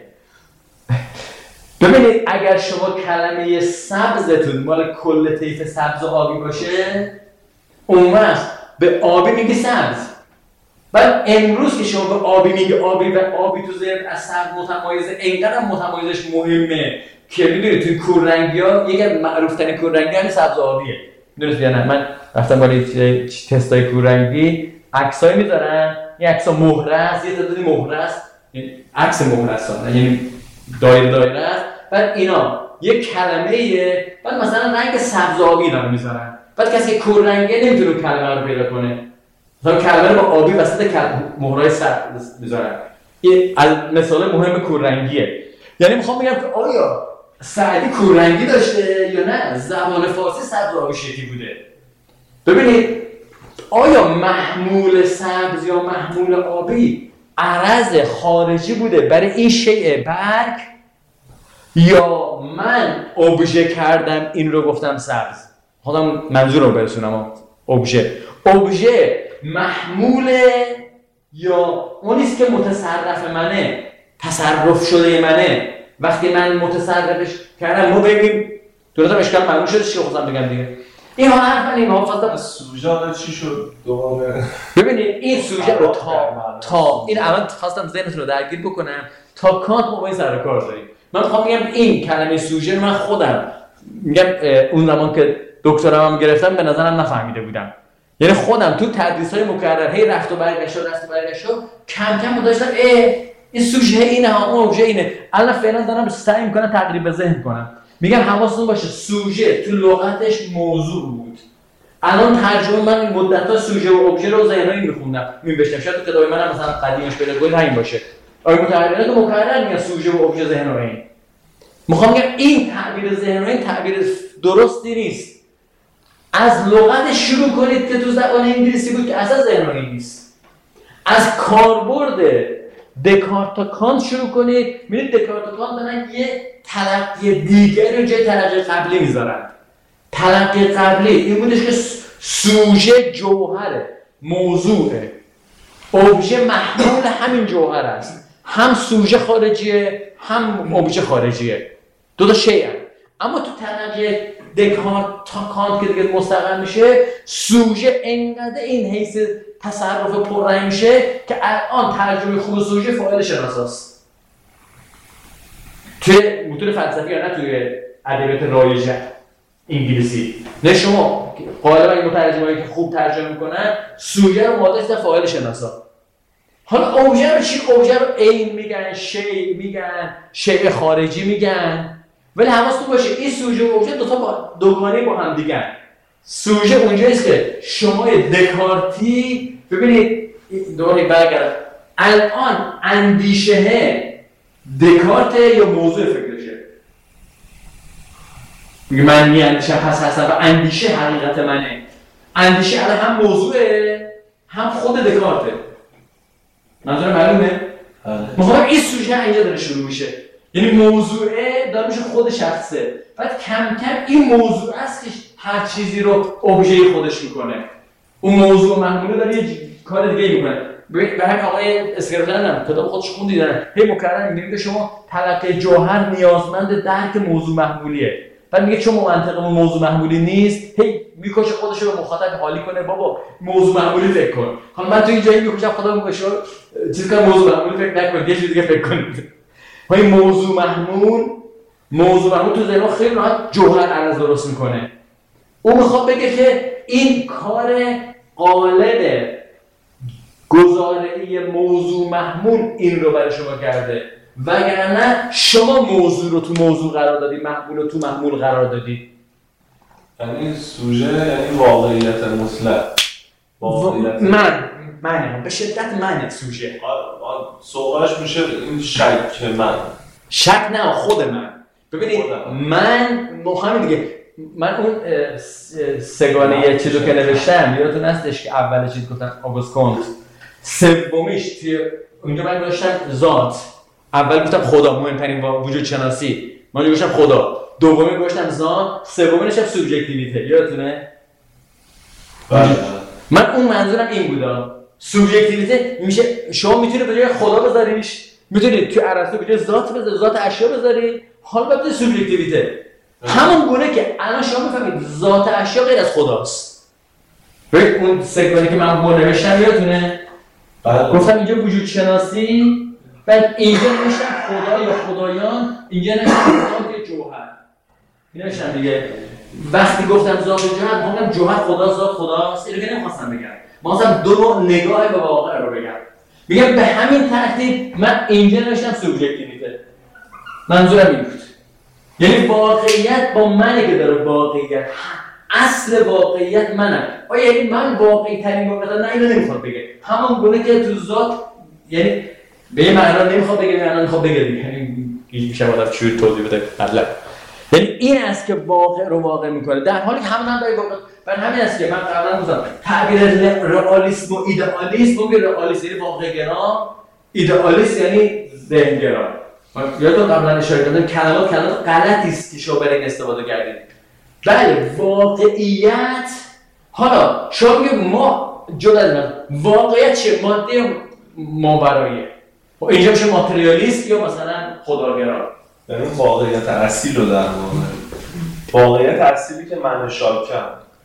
ببینید اگر شما کلمه سبزتون مال کل طیف سبز و آبی باشه، اون وقت به آبی میگی سبز. بعد امروز که شما به آبی میگی آبی و آبی تو ذهن از سبز متمایزه، اینقدر متمایزش مهمه که میدونید توی کوررنگی‌ها یکی از معروف‌ترین کوررنگی همین سبز و آبیه. میدونید یا نه؟ من رفتم برای تستای کوررنگی عکسایی میذارن، این عکس‌ها مهره است، یه تعدادی مهره است، یعنی عکس مهره است، یعنی دایره دایره است. بعد اینا یک کلمه‌ایه، بعد مثلا رنگ سبز آبی اینا رو میذارن. بعد کسی که کوررنگه نمیتونه کلمه رو پیدا کنه. مثلا کلمه رو با آبی وسط مهرهای سبز میذارن. این مثال مهم کوررنگیه. یعنی میخوام بگم که آیا سعدی کوررنگی داشته یا نه؟ زبان فارسی سبز و آبی شکلی بوده. ببینید آیا محمول سبز یا محمول آبی عرض خارجی بوده برای این شیء برگ، یا من ابژه کردم این رو گفتم سبز؟ خودم منظور رو برسونم. ابژه ابژه محموله یا اونیست که متصرف منه، تصرف شده منه؟ وقتی من متصرفش کردم ما بگیم درست هم اشکال معلوم شده چی خواستم بگم دیگه. این ها حرف من این ها فاستم سوژه چی شد دوباره. ببینید این سوژه رو تا تا این الان خواستم ذهنتون رو درگیر بکنم تا کانت ما با این سر کار داریم. من میخوام بگم این کلمه سوژه من خودم میگم اون زمان که دکترام هم گرفتم به نظرم نفهمیده بودم. یعنی خودم تو تدریس‌های مکرر هی رفت و برگشت و رفت و برگشت کم کم داشتم اه این سوژه اینه ها اون ابژه اینه. الان فعلا دارم سعی میکنم تقریب ذهن کنم. میگم حواستون باشه سوژه تو لغتش موضوع بود. الان ترجمه من مدت‌ها سوژه و ابژه رو ذهنایی میخوندم می‌نوشتم. شاید تو کتاب منم مثلا قدیمش پیدا کنید همین باشه. آیا متحررات مکرر میگن سوژه و ابژه ذهنایی. میخوام بگم این تعبیر ذهنایی تعبیر درستی نیست. از لغت شروع کنید که تو زبان انگلیسی بود که اصلا ذهنایی نیست. از کاربرد دکارت تا کانت شروع کنید. می‌بینید دکارت و کانت دارن یه تلقی دیگری رو جای تلقی قبلی میذارن. تلقی قبلی این بودش که سوژه جوهره، موضوعه، ابژه محمول همین جوهر است. هم سوژه خارجیه هم ابژه خارجیه، دو تا شیء. اما تو تلقی دکارت تا کانت که دیگه مستقل میشه سوژه انقدر این حیث تصرف پررنگ میشه که الان ترجمه خوب سوژه فاعل شناساست. توی متون فلسفی یا نه توی ادبیات رایج انگلیسی نه شما غالبا این مترجمایی که خوب ترجمه میکنن سوژه رو ماده است فاعل شناسا. حالا ابژه رو چی؟ ابژه رو عین میگن، شی میگن، شیء خارجی میگن. ولی حواستون باشه این سوژه و ابژه دو تا با دوگانه با هم دیگه. سوژه اونجاییست که شما دکارتی ببینید دوباره برگردم الان اندیشه دکارت یا موضوع فکرشه. میگه من میاندیشم پس هستم و اندیشه حقیقت منه. اندیشه الان هم موضوعه هم خود دکارته. منظور معلومه؟ میخوام این سوژه اینجا داره شروع میشه. یعنی موضوعه داره میشه خود شخصه. بعد کم کم این موضوع است که هر چیزی رو ابژه خودش میکنه. اون موضوع محموله داره یه کار دیگه میکنه. به همین آقای اسکرپلن هم کتاب خودش خوندیدن هی مکرر میگه که شما تلقی جوهر نیازمند درک موضوع محمولیه. بعد میگه چون منطقمون موضوع محمولی نیست هی میکشه خودش رو به مخاطب حالی کنه بابا موضوع محمولی فکر کن. حالا من تو این جایی میکشم خدا میکشه چیزی که موضوع محمولی فکر نکنید یه چیز دیگه فکر کنید. این موضوع محمول موضوع محمول تو ذهن خیلی راحت جوهر عرض درست میکنه. اون میخواد بگه که این کار قالب گزاره‌ای موضوع محمول این رو برای شما کرده وگرنه شما موضوع رو تو موضوع قرار دادی محمول رو تو محمول قرار دادی. یعنی سوژه یعنی واقعیت مطلق واقعیت من من به شدت من سوژه سوالش میشه این شک من شک نه خود من. ببینید من همین دیگه من اون سگانه چیزو که نوشتم یادتون هستش که اول چیز گفتم آگوست کونت سومیش توی اونجا من داشتم ذات اول گفتم خدا مهمترین وجود شناسی من گفتم خدا دومی گفتم ذات سومی نشم سوبژکتیویته یادتونه من اون منظورم این بودا سوبژکتیویته میشه شما میتونی به جای خدا بذاریش میتونید توی ارسطو به جای ذات بذاری ذات اشیا بذاری حالا بعد سوبژکتیویته همون گونه که الان شما میفهمید ذات اشیا غیر از خداست. ببین اون سگانه که من با نوشتم یادتونه گفتم اینجا وجود شناسی بعد اینجا نوشتم خدا یا خدایان اینجا نوشتم ذات جوهر این نوشتم دیگه. وقتی گفتم ذات جوهر گفتم جوهر خدا ذات خداست اینو که نمیخواستم بگم ما اصلا دو نوع نگاه به واقع رو بگم میگم به همین ترتیب من اینجا نوشتم سوبژکتیویته منظورم این بود یعنی واقعیت با منه که داره واقعیت اصل واقعیت منم آیا یعنی من واقعی ترین واقعیت نه اینو نمیخواد بگه همون گونه که تو ذات یعنی به یه معنا نمیخواد بگه معنا نمیخواد بگه یعنی میشه آدم چجوری توضیح بده مطلب یعنی این است که واقع رو واقع میکنه در حالی که همون هم داره واقع برای همین است که من قبلا گفتم تعبیر رئالیسم و ایدئالیسم میگه رئالیسم یعنی واقع گرا ایدئالیسم یعنی ذهن گرا. یادتون قبلا اشاره کردم کلمات کلمات غلطی است که شما برای استفاده کردید. بله واقعیت حالا شما میگید ما جدا از واقعیت چه ماده ماوراییه اینجا میشه ماتریالیست یا مثلا خداگرا یعنی واقعیت اصیل رو در واقع واقعیت اصیلی که من شاکم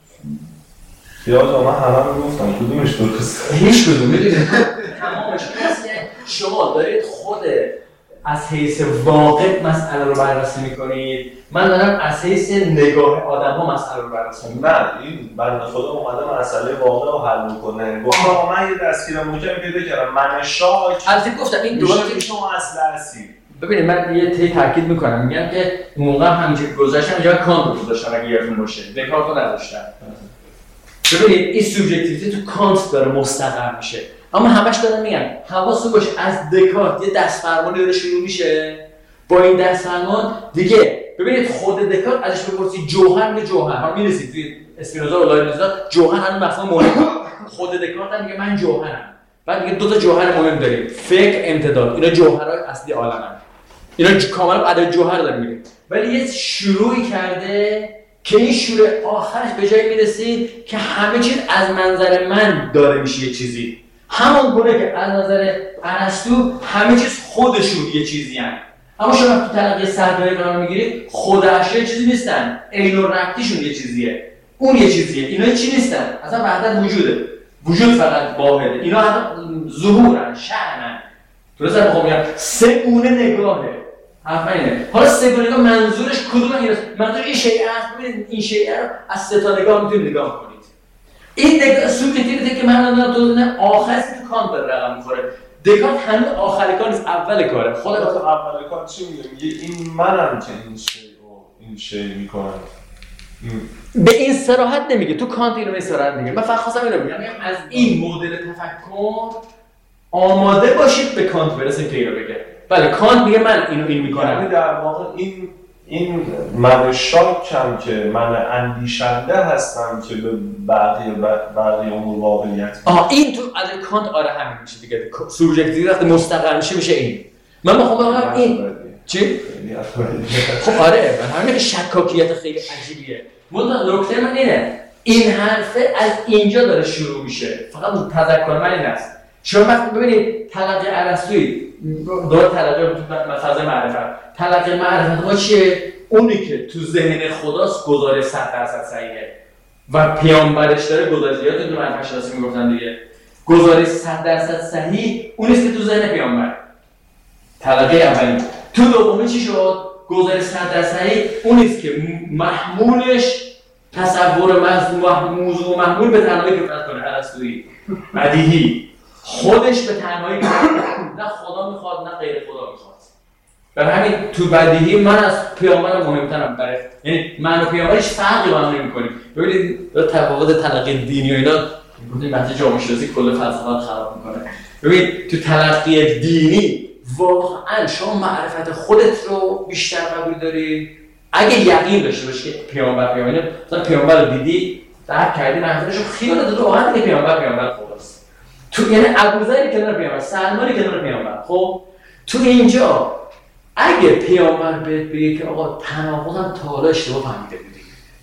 یادم من همه رو گفتم کدومش درسته هیچ کدوم میدونید تمامش هست که شما دارید خود از حیث واقع مسئله رو بررسی میکنید من دارم از حیث نگاه آدم ها مسئله رو بررسی میکنم. نه این بنده خدا اومده مسئله واقع رو حل میکنه گفتم من یه دستگیر محکم پیدا کردم من شاک البته گفتم این درسته شما اصل اصیل ببینید من یه تی تاکید میکنم میگم که موقع همینجوری گذاشتم اینجا کانت رو گذاشتم اگه یادتون باشه دکارت رو نذاشتم. ببینید این سوبژکتیویته تو کانت داره مستقر میشه اما همش دارم میگم حواستون باشه از دکارت یه دستفرمانی داره شروع میشه با این دستفرمان دیگه ببینید خود دکارت ازش بپرسید جوهر به جوهر ها میرسید توی اسپینوزا و لاینوزا جوهر همون مفهوم مهم خود دکارت هم میگه من جوهرم بعد میگه دو تا جوهر مهم داریم فکر امتداد اینا جوهرهای اصلی عالمن اینا کاملا عدد جوهر داره میگه ولی یه شروعی کرده که این شروع آخرش به جایی میرسید که همه چیز از منظر من داره میشه یه چیزی همون گونه که از نظر ارسطو همه چیز خودشون یه چیزی هست اما شما تو تلقی صدایی قرار میگیرید خود اشیا یه چیزی نیستن عین و ربطیشون یه چیزیه اون یه چیزیه اینا چی نیستن اصلا وحدت وجوده وجود فقط واحده اینا هم ظهورن شأنن درسته میخوام بگم سه گونه نگاهه حرف اینه حالا سه گونه نگاه منظورش کدومه اینه منظور این شیء است ببینید این شیء رو از سه تا نگاه میتونید نگاه کنید این نگاه سوبژکتیویته که من دارم تو نه آخرش تو کانت داره رقم میخوره دکارت هنوز آخر کار نیست اول کاره خود اول کار چی میگه میگه این منم که این شیء رو این شیء میکنم به این صراحت نمیگه تو کانت اینو به صراحت میگه من فقط خواستم اینو بگم از این مدل تفکر آماده باشید به کانت برسیم که اینو بگه بله کانت میگه من اینو این میکنم یعنی در واقع این این من شاکم که من اندیشنده هستم که به بقیه بقیه امور واقعیت آها این تو از کانت آره همین میشه دیگه سوبژکتیو وقتی مستقر میشه میشه این من میخوام بگم این چی خب آره همین که شکاکیت خیلی عجیبیه مطمئن نکته من اینه این حرفه از اینجا داره شروع میشه فقط تذکر من این است شما وقتی ببینید تلقی ارسطویی دور تلقی فضای معرفت، تلقی معرفت ما چیه؟ اونی که تو ذهن خداست گزارش صد درصد صحیحه و پیامبرش داره گزارش، یادتون تو منفعت شناسی میگفتن دیگه گزارش صد درصد صحیح اونیست که تو ذهن پیامبر. تلقی اولی. تو دومی چی شد؟ گزارش صد درصد صحیح اونیست که محمولش تصور موضوع محمول به تنهایی کفایت کنه. ارسطویی بدیهی خودش به تنهایی نه خدا میخواد نه غیر خدا میخواد. برای همین تو بدیهی من از پیامبر مهمترم، برای یعنی من و پیامبرش فرقی با هم نمی‌کنیم. ببینید تفاوت تلقی دینی و اینا گفتیم بحث جامعه شناسی کل فلسفه خراب میکنه. ببین تو تلقی دینی واقعا شما معرفت خودت رو بیشتر قبول داری اگه یقین داشته باشی که پیامبر پیامبر مثلا پیامبر رو دیدی درک کردی معرفتش رو خیالت رو واقعا دیگه پیامبر پیامبر خداست. تو یعنی ابوذر کنار پیامبر، سلمان کنار پیامبر. خب تو اینجا اگه پیامبر بهت بگه که آقا تناقضم تا حالا اشتباه فهمیده بودی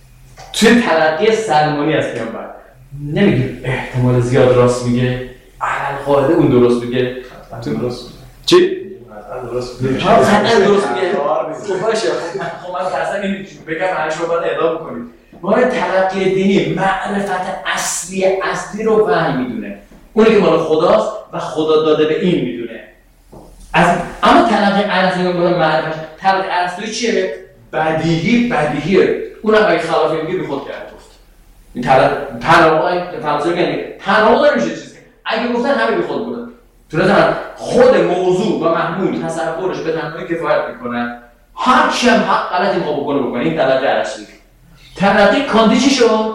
توی تلقی سلمانی از پیامبر نمیگه احتمال زیاد راست میگه، علل قاعده اون درست میگه. تو درست میگه چی؟ درست میگه. حتما درست میگه. خب باشه. خب من اصلا نمیتونم بگم هر شما باید اعلام کنید. ما تلقی دینی معرفت اصلی اصلی رو وحی میدونه. اونی که مال خداست و خدا داده به این میدونه. از اما تلقی ارسطویی میگه معرفت. تلقی ارسطویی چیه؟ بدیهی بدیهیه. اونم اگه خلافی میگه بی خود کرد گفت. این تلقی تناقض فلسفه میگه تناقض نمیشه چیزی. اگه گفتن همه بی خود بودن. تو نظر خود موضوع و محمول تصورش به تنهایی کفایت میکنه. هر چی هم حق غلطی میخواد بکنه بکنه. این تلقی ارسطویی. تلقی کانتی چی شد؟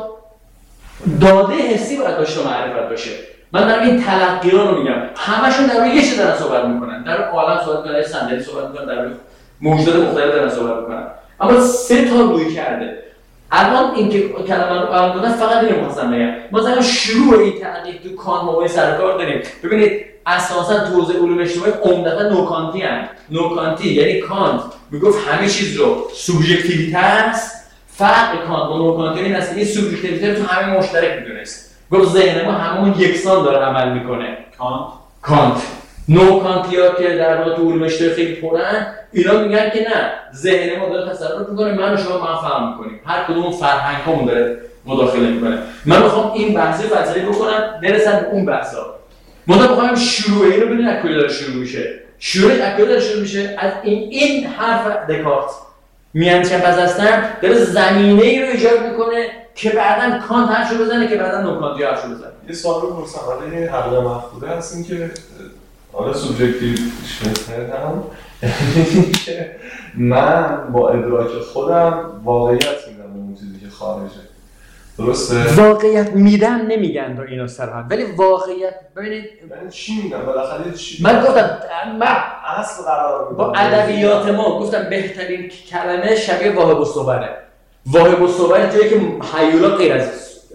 داده حسی باید داشته معرفت باشه. من دارم این تلقی‌ها رو میگم. همشون در روی یه چیز دارن صحبت میکنن. در عالم صحبت میکنن، در صندلی صحبت میکنن، در موجودات مختلف دارن صحبت میکنن. اما سه تا روی کرده. الان این که کلمه رو الان گفتم فقط اینو می‌خواستم بگم. مثلا شروع این تحقیق تو کانت ما سر کار داریم. ببینید اساسا تو حوزه علوم اجتماعی عمدتاً نوکانتی ان. نوکانتی یعنی کانت میگفت همه چیز رو سوبژکتیویته است. فرق کانت با نوکانتی این است که این سوبژکتیویته رو تو همه مشترک می‌دونست. گفت ذهن ما هممون یکسان داره عمل میکنه. کانت کانت نو کانتیا که در واقع تو علوم اجتماعی خیلی پرن اینا میگن که نه ذهن ما داره تصرف میکنه، من و شما ما فهم میکنیم، هر کدوم فرهنگ همون داره مداخله میکنه. من میخوام این بحثی فلسفی بکنم برسم به اون بحثا. ما میخوام شروع اینو ببینید از کجا داره شروع میشه. شروع از کجا داره شروع میشه؟ از این این حرف دکارت میان چه پزستن داره زمینه‌ای رو ایجاد میکنه که بعداً کانت حرفشو بزنه که بعداً نوکانتی حرفشو بزنه. یه سوال رو پرسم، ولی این حقیقت مفقوده هست این که آره سوبژکتیو شدم یعنی که من با ادراک خودم واقعیت میدم به اون چیزی که خارجه. درسته؟ واقعیت میدم نمیگن رو اینو صراحت، ولی واقعیت ببینید من چی میگم بالاخره چی؟ من گفتم من اصل قرار میدم با ادبیات ما گفتم بهترین کلمه شبیه واهب الصوره. واهب الصوره جایی که هیولا غیر از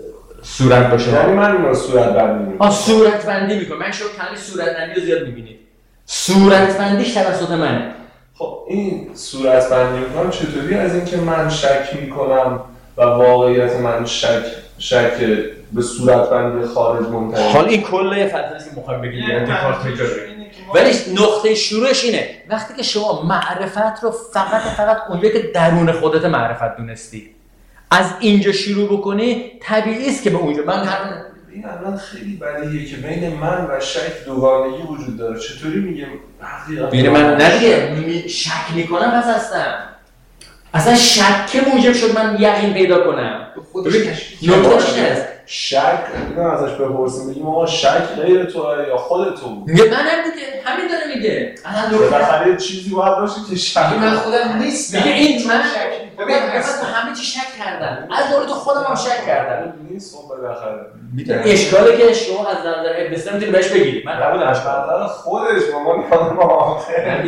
صورت باشه. یعنی من اینو صورت بندی میکنم. آ صورت بندی میکنم. من شما کلمه صورت بندی رو زیاد میبینید. صورت بندیش توسط منه. خب این صورت بندی میکنم چطوری از اینکه من شک میکنم و واقعیت من شک شک به صورت بندی خارج منتهی. حالا این کله فلسفه که میخوام بگید یعنی دکارت میگه. ولی نقطه شروعش اینه وقتی که شما معرفت رو فقط فقط اونجایی که درون خودت معرفت دونستی از اینجا شروع بکنی طبیعی است که به اونجا من هر این الان خیلی بدیهیه که بین من و شک دوگانگی وجود داره. چطوری میگم حقیقت بین من ندیگه می... شک میکنم پس هستم اصلا شک موجب شد من یقین پیدا کنم. خودش تشکیل نکتهش هست شک اینو ازش بپرسیم بگیم آقا شک غیر توه یا خود تو بود. میگه منم دیگه همین داره میگه اصلا بالاخره چیزی باید باشه که شک من خودم نیستم. میگه این من ببین من تو همه چی شک کردم از دوره تو خودم هم شک کردم نیست. خب بالاخره میدونی اشکاله که شما از نظر ابن سینا میتونی بهش بگیری من قبول از نظر خودش مامان یادم آخه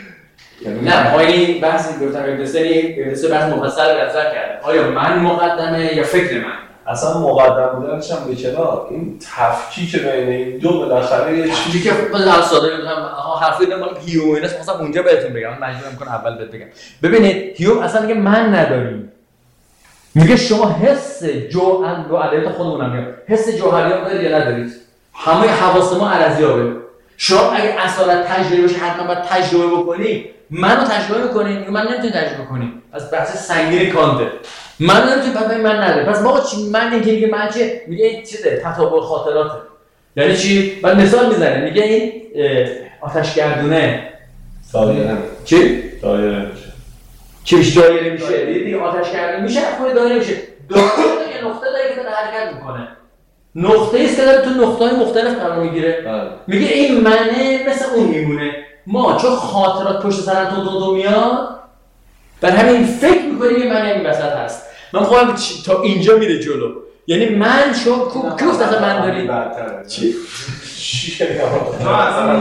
نه ما این بحثی گفتم ابن سینا ابن سینا بحث مفصل نظر کرده آیا من مقدمه یا فکر من. اصلا مقدم بودنش هم به کنار این تفکیک بین این دو بالاخره یه چیزی که من ساده میگم ها حرفی دارم مال هیوم ایناست مثلا اونجا بهتون بگم من مجبورم میکنم اول بهت بگم. ببینید هیوم اصلا میگه من نداریم، میگه شما حس جوهر رو ادبیات خودمونم میگم حس جوهریات دارید یا ندارید. همه حواس ما ارزیابه. شما اگه اصالت تجربه باشه حتما باید تجربه بکنی. منو تجربه میکنی یا من نمیتونی تجربه کنی. از بحث سنگین کانته. من نمیتونی بعد من نداره. پس ما چی من اینکه میگه من چه میگه این چیزه تطابق خاطراته. یعنی چی؟ بعد مثال میزنه میگه این آتشگردونه دایره چی؟ دایره میشه. چیش دایره میشه؟ دیگه آتشگردونه میشه خود دایره میشه. دایره یه نقطه داره که داره حرکت میکنه. نقطه ایست که داره تو نقطه‌های مختلف قرار میگیره. میگه این منه مثل اون میمونه. ما چون خاطرات پشت سر تو دو دو میاد بر همین فکر میکنیم این من این وسط هست. من خودم تا اینجا میره جلو. یعنی من شو کوب کوب اصلا من داری چی؟ چی تو اصلا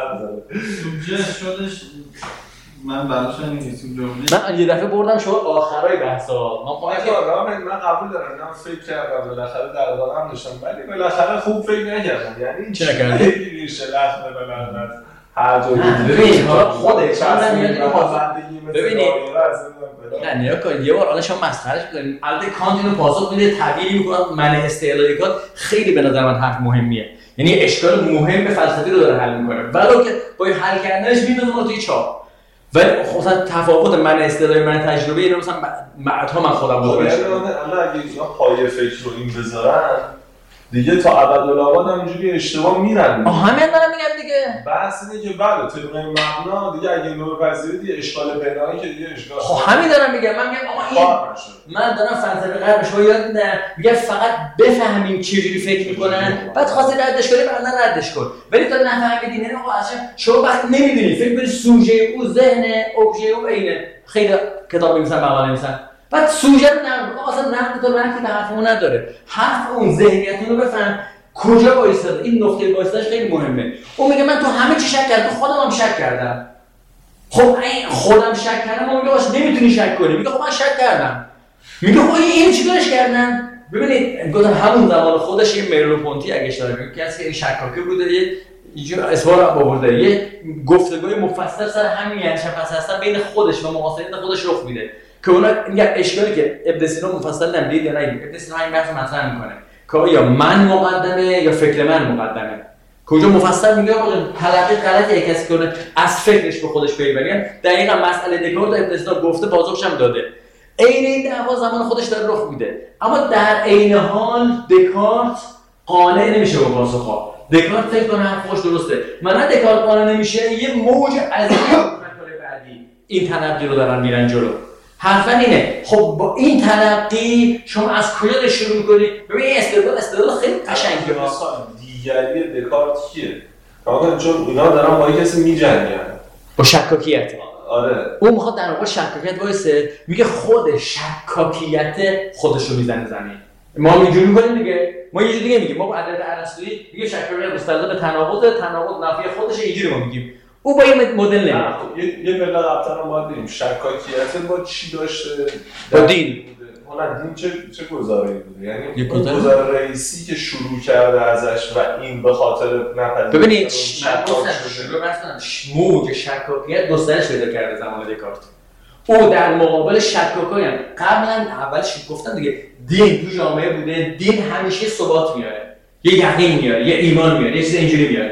سوژه شدش من براش نمی‌گیسیم جمله. من یه دفعه بردم شما آخرای بحثا. ما خواهی من قبول دارم. من فکر کردم بالاخره در دارم داشتم ولی بالاخره خوب فکر نکردم. یعنی چه نکردی؟ خیلی ریشه لخته بالاخره. هر جایی ببین حالا خودت من میاد اینو ببینید نه نیا کن یه بار حالا شما مسخرهش می‌کنید. البته کانت اینو پاسخ میده تعبیری می‌کنه من استعلای کانت خیلی به نظر من حرف مهمیه. یعنی اشکال مهم فلسفی رو داره حل می‌کنه. ولو که با حل کردنش می‌دونه ما توی چاپ ولی مثلا تفاوت من استعلای من تجربه اینو مثلا بعدها من خودم رو بشه. الان اگه اینا پایه فکر رو این بذارن دیگه تا ابدالآباد همینجوری اشتباه میرن. آه همین دارم میگم دیگه. بحث اینه که بله طبق مبنا دیگه اگه اینو بپذیرید دیگه اشکال بنایی که دیگه اشکال. خب همین دارم میگم. من میگم آقا این من دارم فلسفه غرب شما یاد میدم میگم فقط بفهمیم چجوری فکر میکنن بعد خواستی ردش کنی بعدا ردش کن. ولی تا نفهمیدین یعنی آقا اصلا شما وقت نمیدونی فکر کنید سوژه او ذهن ابژه او عینه. خیلی کتاب می‌نویسن مقاله می‌نویسن بعد سوژه رو نمی‌دونم اصلا نقد تو رفتی به حرفمون نداره. حرف اون ذهنیتونو بفهم کجا وایساده. این نقطه وایسادش خیلی مهمه. اون میگه من تو همه چی شک کردم تو خودم هم شک کردم. خب این خودم شک کردم اون میگه باش نمیتونی شک کنی. میگه خب من شک کردم. میگه خب این چیکارش کردن؟ ببینید گفتم همون زمان خودش یه مرلوپونتی اگه اشتباه نکنم کسی این شکاکی بوده یه اینجور اسوار آورده یه گفتگوی مفصل سر همین یعنی شفاف هستن بین خودش و معاصرین خودش رخ میده که اونا میگه اشکالی که ابن سینا مفصل نمیدید یا نه ابن سینا این بحث مطرح میکنه که یا من مقدمه یا فکر من مقدمه. کجا مفصل میگه آقا تلقی غلطه کسی کنه از فکرش به خودش پی ببره. دقیقاً مسئله دکارت ابن سینا گفته پاسخش هم داده. عین این دعوا زمان خودش داره رخ میده اما در عین حال دکارت قانع نمیشه با پاسخ‌ها. دکارت فکر کنه حرفش درسته. من دکارت قانع نمیشه یه موج عظیم بعدی این تنقی رو دارن میرن جلو. حرفاً اینه خب با این تلقی شما از کجا شروع می‌کنید؟ ببین این استدلال استدلال خیلی قشنگه. مثلا دیگری دکارت کیه؟ واقعا چون اینا دارن با کسی میجنگن با شکاکیت. آره اون میخواد در واقع شکاکیت وایسه میگه خود شکاکیت خودش رو میزنه زمین. ما اینجوری می‌کنیم دیگه. ما یه جوری دیگه میگیم ما با عدد ارسطویی میگه شکاکیت مستلزم به تناقض تناقض نفی خودش اینجوری ما میگیم. او با این مدل نمیاد. یه یه بلا قبطا ما دیدیم شکاکیت با چی داشته؟ با دین. حالا دین چه چه گزاره‌ای بوده؟ یعنی گزاره رئیسی که شروع کرده ازش و این به خاطر نپذیرفتن ببینید من گفتم شروع مثلا موج شکاکیت گسترش پیدا کرده زمان دکارت. او در مقابل شکاکایی هم قبلا اولش گفتم دیگه دین تو جامعه بوده. دین همیشه ثبات میاره. یه یقین میاره، یه ایمان میاره، یه چیز اینجوری میاره.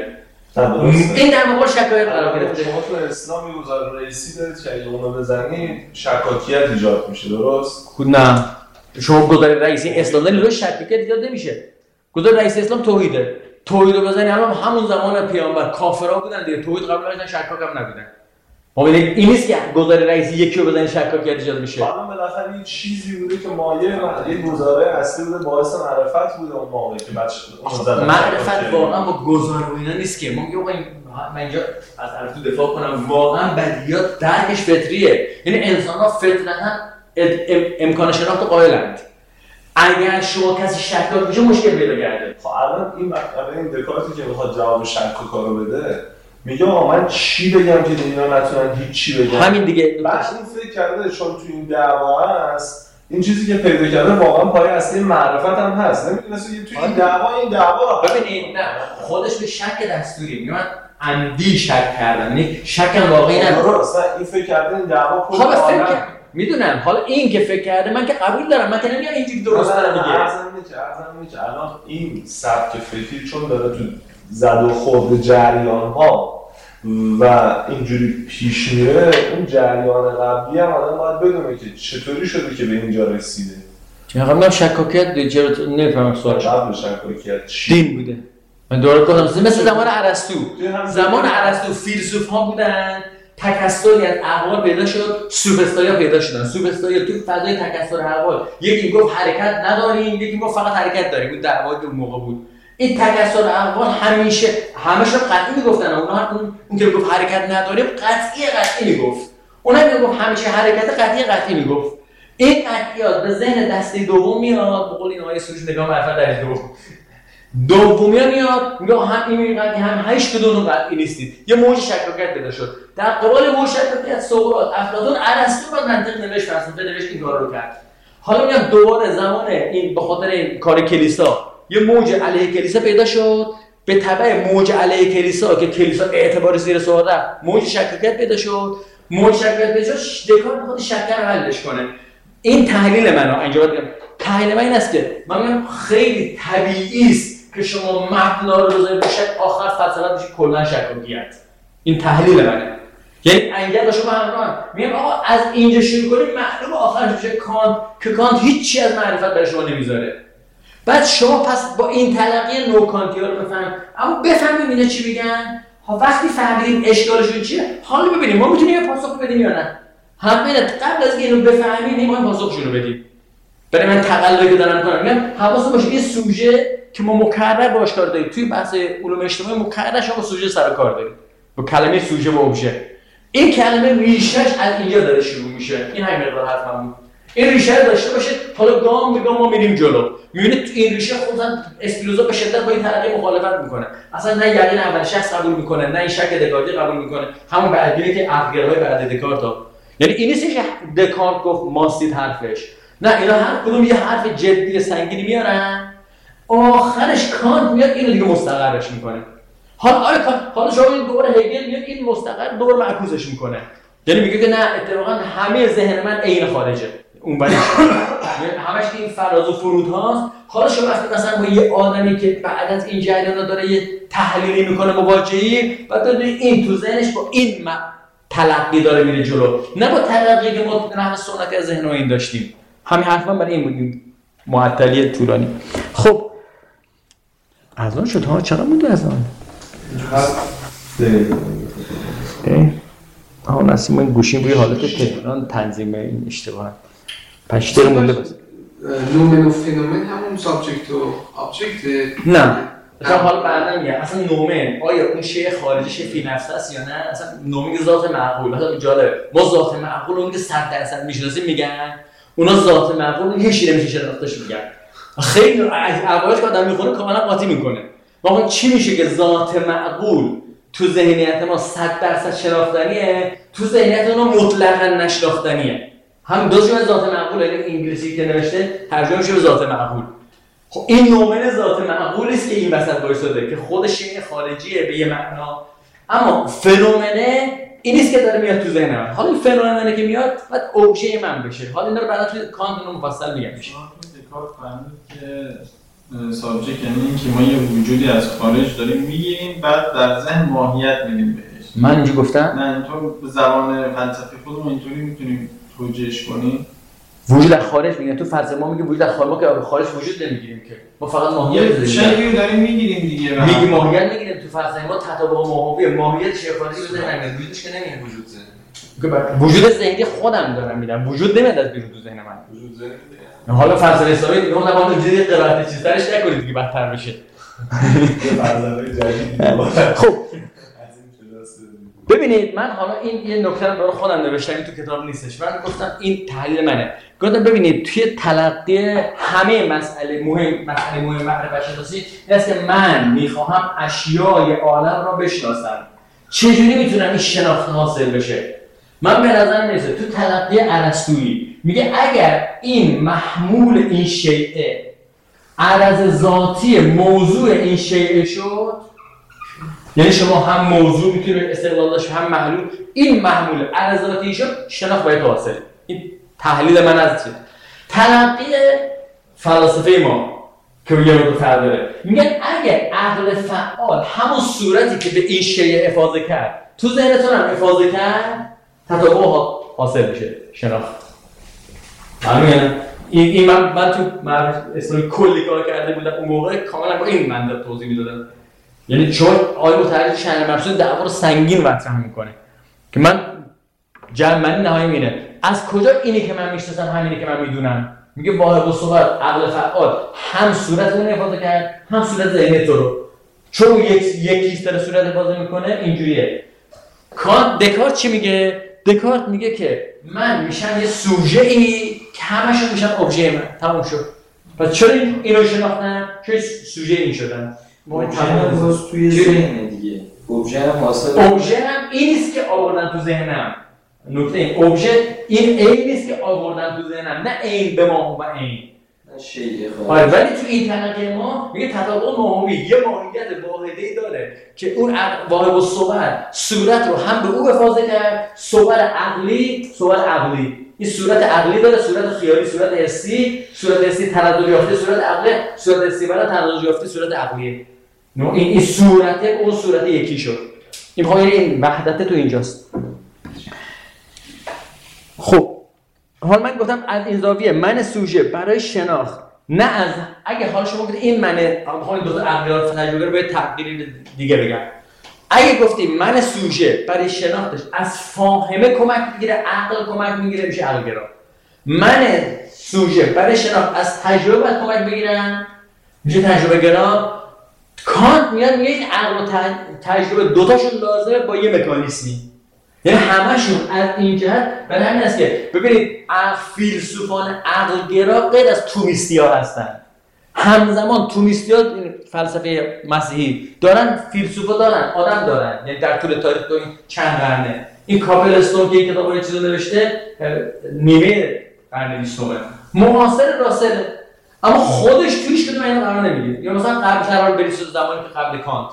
این در مقابل شکاکیت قرار گرفته. شما تو اسلام یه گزاره رئیسی دارید که اگه اونو بزنید شکاکیت ایجاد میشه درست؟ نه. شما گزاره رئیسی اسلام دارید لو شکاکیت ایجاد نمیشه. گزاره رئیسی اسلام توحیده. توحید رو بزنید الان همون زمان پیامبر کافرها بودن دیگه. توحید قبل ازش شکاک هم نبودن. ما ببینید این نیست که گزاره رئیسی یکی رو بزنید شکاکیت ایجاد میشه. حالا بالاخره یه چیزی بوده که مایه یه گزاره اصلی بوده باعث معرفت بوده اون موقعی که بچه معرفت واقعا با گزاره و اینا نیست که ما میگیم آقا من اینجا از ارسطو دفاع کنم واقعا بدیهیات درکش فطریه. یعنی انسان‌ها فطرتاً امکان شناخت قائلند. اگر شما کسی شکاک بشه مشکل پیدا کرده. خب الان این الان این دکارتی که میخواد جواب شکاکا رو بده میگه آقا من چی بگم که اینا نتونن هیچ چی بگن. همین دیگه. بعد این فکر کرده چون تو این دعوا هست این چیزی که پیدا کرده واقعا پای اصلی معرفت هم هست. نمیدونسته تو این دعوا این دعوا ببینید نه خودش به شک دستوری میگه من عمدی شک کردم. یعنی شک واقعی نداره. درست این فکر کرده این دعوا خب فکر میدونم. حالا این که فکر کرده من که قبول دارم، من که نمیگم اینجوری درست داره دیگه. ارزم اینه که ارزم اینه که الان این سبک فکری چون داره تو زد و خورد جریان ها و اینجوری پیش میره، اون جریان قبلی هم آدم باید بدونه که چطوری شده که به اینجا رسیده. چرا من شکاکیت چرا نمیفهمم سوالش. قبل شکاکیت دین بوده. من دوباره گفتم مثل زمان ارسطو. زمان ارسطو فیلسوف ها بودن، تکثری از اقوال پیدا شد، سوفسطایا پیدا شدن. سوفسطایا تو فضای تکثر اقوال یکی گفت حرکت نداریم، یکی گفت فقط حرکت داریم. بود دعوای اون موقع بود. این تکثر اقوال همیشه همش رو قطعی میگفتن. اونها اون که گفت حرکت نداریم قطعی قطعی میگفت. اونها میگفت همیشه حرکت قطعی قطعی میگفت. این قطعیات به ذهن دسته دوم میاد، به قول این آیه سروش نگاه معرفت در دوم. دومی میاد میگه هم این میگه هم هیچ کدوم قطعی نیستید. یه موج شکاکیت پیدا شد. در قبال موج شکاکیت سقراط، افلاطون، ارسطو با منطق نوشت، فلسفه نوشت، این کارا رو کرد. حالا میگم دوباره زمان این به خاطر این کار کلیسا یه موج علیه کلیسا پیدا شد. به تبع موج علیه کلیسا که کلیسا اعتبار زیر سوال رفت، موج شکاکیت پیدا شد. موج شکاکیت پیدا شد، دکارت خود شکر حلش کنه. این تحلیل منه. اینجا باید بگم تحلیل من این است که من میگم خیلی طبیعی است که شما مبنا رو بذارید بشه آخر فلسفه بشه کلا شکاکیت. این تحلیل منه. یعنی انگل با شما همراه میگم آقا از اینجا شروع کنیم معلومه آخرش بشه کانت، که کانت هیچی از معرفت برای شما نمیذاره. بعد شما پس با این تلقی نوکانتیا رو بفهمید، اما بفهمید اینا چی میگن. ها وقتی فهمیدیم اشکالشون چیه، حالا ببینیم ما میتونیم یه پاسخ بدیم یا نه. همین قبل از اینکه اینو بفهمید نمیخوایم پاسخشون رو بدیم. برای من تقلبی که دارم میکنم میگم حواستون باشه یه سوژه که ما مکرر باهاش کار داریم. توی بحث علوم اجتماعی مکرر شما با سوژه سر کار داریم. با کلمه سوژه و ابژه. این کلمه ریشش از اینجا داره شروع میشه. این همین مقدار حرفم. این ریشه داشته باشه، حالا گام به گام ما میریم جلو. میبینید تو این ریشه خودن اسپینوزا به شدت با این طرحه مخالفت میکنه. اصلا نه یقین اول شخص قبول میکنه، نه این شک دکارتی قبول میکنه. همون بعدیه که عقلگرای بعد دکارت ها. یعنی این نیست که دکارت گفت ماستید حرفش. نه اینا هر کدوم یه حرف جدی سنگینی میارن، آخرش کانت میاد اینو دیگه مستقرش میکنه. حالا آره کانت، حالا شما این دوباره هگل میاد این مستقر دوباره معکوسش میکنه. یعنی میگه که نه اتفاقا همه ذهن من عین خارجه. اون ولی همش این فراز و فرود هاست. حالا شما وقتی مثلا با یه آدمی که بعد از این جریانا داره یه تحلیلی میکنه مواجهی، بعد ببینید این تو ذهنش با این م... تلقی داره میره جلو، نه با تلقی که ما نحو سنتی از ذهن این داشتیم. همین حرفا برای این بودیم معطلی طولانی. خب اذان شد ها، چقدر مونده اذان؟ ها نسیم من گوشیم روی حالت تهران تنظیم این اشتباه پشتر مونده بس. نومن و فنومن همون سابجکت و آبجکت؟ نه مثلا حالا بعدا میگم اصلا نومن آیا اون شیء خارجی شیء فی نفسه است یا نه. اصلا نومن ذات معقول. مثلا جالب ما ذات معقول اون که صد درصد میشناسیم میگن، اونا ذات معقول هیچ چیزی نمیشه شناختش میگن. خیلی اوایل که آدم میخونه کاملا قاطی میکنه. واقعا چی میشه که ذات معقول تو ذهنیت ما صد درصد شناختنیه، تو ذهنیت اونا مطلقاً نشناختنیه. هم دو جمله ذات معقول این انگلیسی که نوشته ترجمه میشه به ذات معقول. خب این نومن ذات معقولی است که این وسط وایساده که خودش یه خارجیه به یه معنا، اما فنومنه این نیست که داره میاد تو ذهن من. حالا این فنومنه که میاد بعد ابژه من بشه. حالا اینا رو بعدا توی کانت رو مفصل میگم میشه. دکارت فهمید که سابجکت یعنی اینکه ما یه وجودی از خارج داریم میگیریم بعد در ذهن ماهیت میدیم بهش. من اینجا گفتم؟ نه اینطور به زبان فلسفی خودمون اینطوری میتونیم توجیهش کنیم. وجود از خارج میگن تو فلسفه ما میگیم وجود از خارج، ما که خارج وجود نمیگیریم که ما فقط ماهیت داریم. شیء رو داریم میگیریم دیگه. میگیم ماهیت میگیریم تو فلسفه ما تطابق ماهوی ماهیت شیء خارجی رو ذهن نمیاد. وجودش که نمیاد وجود ذهن. وجود ذهنی خودم دارم میدم. وجود نمیاد از بیرون تو ذهن من. وجود ذهن. حالا فلسفه اسلامی دیگه اون زمان جدی قرائت چیزترش نکنید دیگه بدتر بشه. خب ببینید من حالا این یه نکته رو برای خودم نوشتم، این تو کتاب نیستش. من گفتم این تحلیل منه. گفتم ببینید توی تلقی همه مسئله مهم مسئله مهم معرفت شناسی این است که من میخواهم اشیای عالم را بشناسم. چجوری میتونم این شناخت حاصل بشه؟ من به نظر میرسه تو تلقی ارسطویی میگه اگر این محمول این شیء عرض ذاتی موضوع این شیء شد، یعنی شما هم موضوع میتونید استقلال داشت هم معلول، این محمول عرض ذاتی شد، شناخت باید حاصل. این تحلیل من از چه تلقی فلسفه ما که یه مقدار فرق داره. میگن اگه عقل فعال همون صورتی که به این شیء افاضه کرد تو ذهنتون هم افاضه کرد، تطابق حاصل میشه، شناخت. معلومه؟ این این من من تو اسلامی کلی کار کرده بودم اون موقع کاملا با این منطق توضیح میدادم. یعنی چون آقای متحری شأن مبسوط دعوا رو سنگین مطرح میکنه که من جمعنی نهایی اینه از کجا اینی که من میشناسم همینی که من میدونم. میگه واحد الصور عقل فعال هم صورت اون افاضه کرد هم صورت ذهنی تو رو، چون یک یکیش داره صورت افاضه میکنه اینجوریه. کانت دکارت چی میگه؟ دکارت میگه که من میشم یه سوژه ای که همشون میشن ابژه من، تموم شد. پس چرا اینو شناختم؟ چرا سوژه این شدم؟ ما تمام توی ذهن دیگه. ابژه هم حاصل ابژه هم این نیست که آوردن تو ذهنم. نکته این ابژه این عین نیست که آوردن تو ذهنم، نه عین به ما و عین. نه شیء خاص. آره ولی تو این تلقی ما میگه تطابق ماهوی یه ماهیت واحده‌ای داره که اون واحد الصور صورت رو هم به او افاضه کرد، صور عقلی، صور عقلی. این صورت عقلی داره، صورت خیالی، صورت حسی، صورت حسی تردد یافته، صورت عقلی، صورت حسی برای تردد یافته، صورت عقلیه. نو این این صورت اون صورت یکی شد. این میخوام این وحدت تو اینجاست. خب حالا من گفتم از این زاویه من سوژه برای شناخت، نه از اگه حال شما بگید این منه، حالا دو تا عقلیات تجربه رو به تعبیر دیگه بگم. اگه گفتیم من سوژه برای شناختش از فاهمه کمک میگیره، عقل کمک میگیره، میشه عقلگرا. من سوژه برای شناخت از تجربه باید کمک بگیرن، میشه تجربه گرا. کانت میاد میگه این عقل و تجربه دوتاشون لازمه با یه مکانیزمی، یعنی همشون از این جهت. برای همین است که ببینید فیلسوفان عقلگرا غیر از تومیستی‌ها هستن. همزمان تومیستی‌ها فلسفه مسیحی دارن، فیلسوفا دارن، آدم دارن، یعنی در طول تاریخ این چند قرنه. این کاپل استون که این کتاب رو چیزو نوشته نیمه قرن بیستم معاصر راسل، اما خودش تویش کدوم اینا قرار نمیگیره. یا مثلا قبل قرار بریسه زمانی که قبل کانت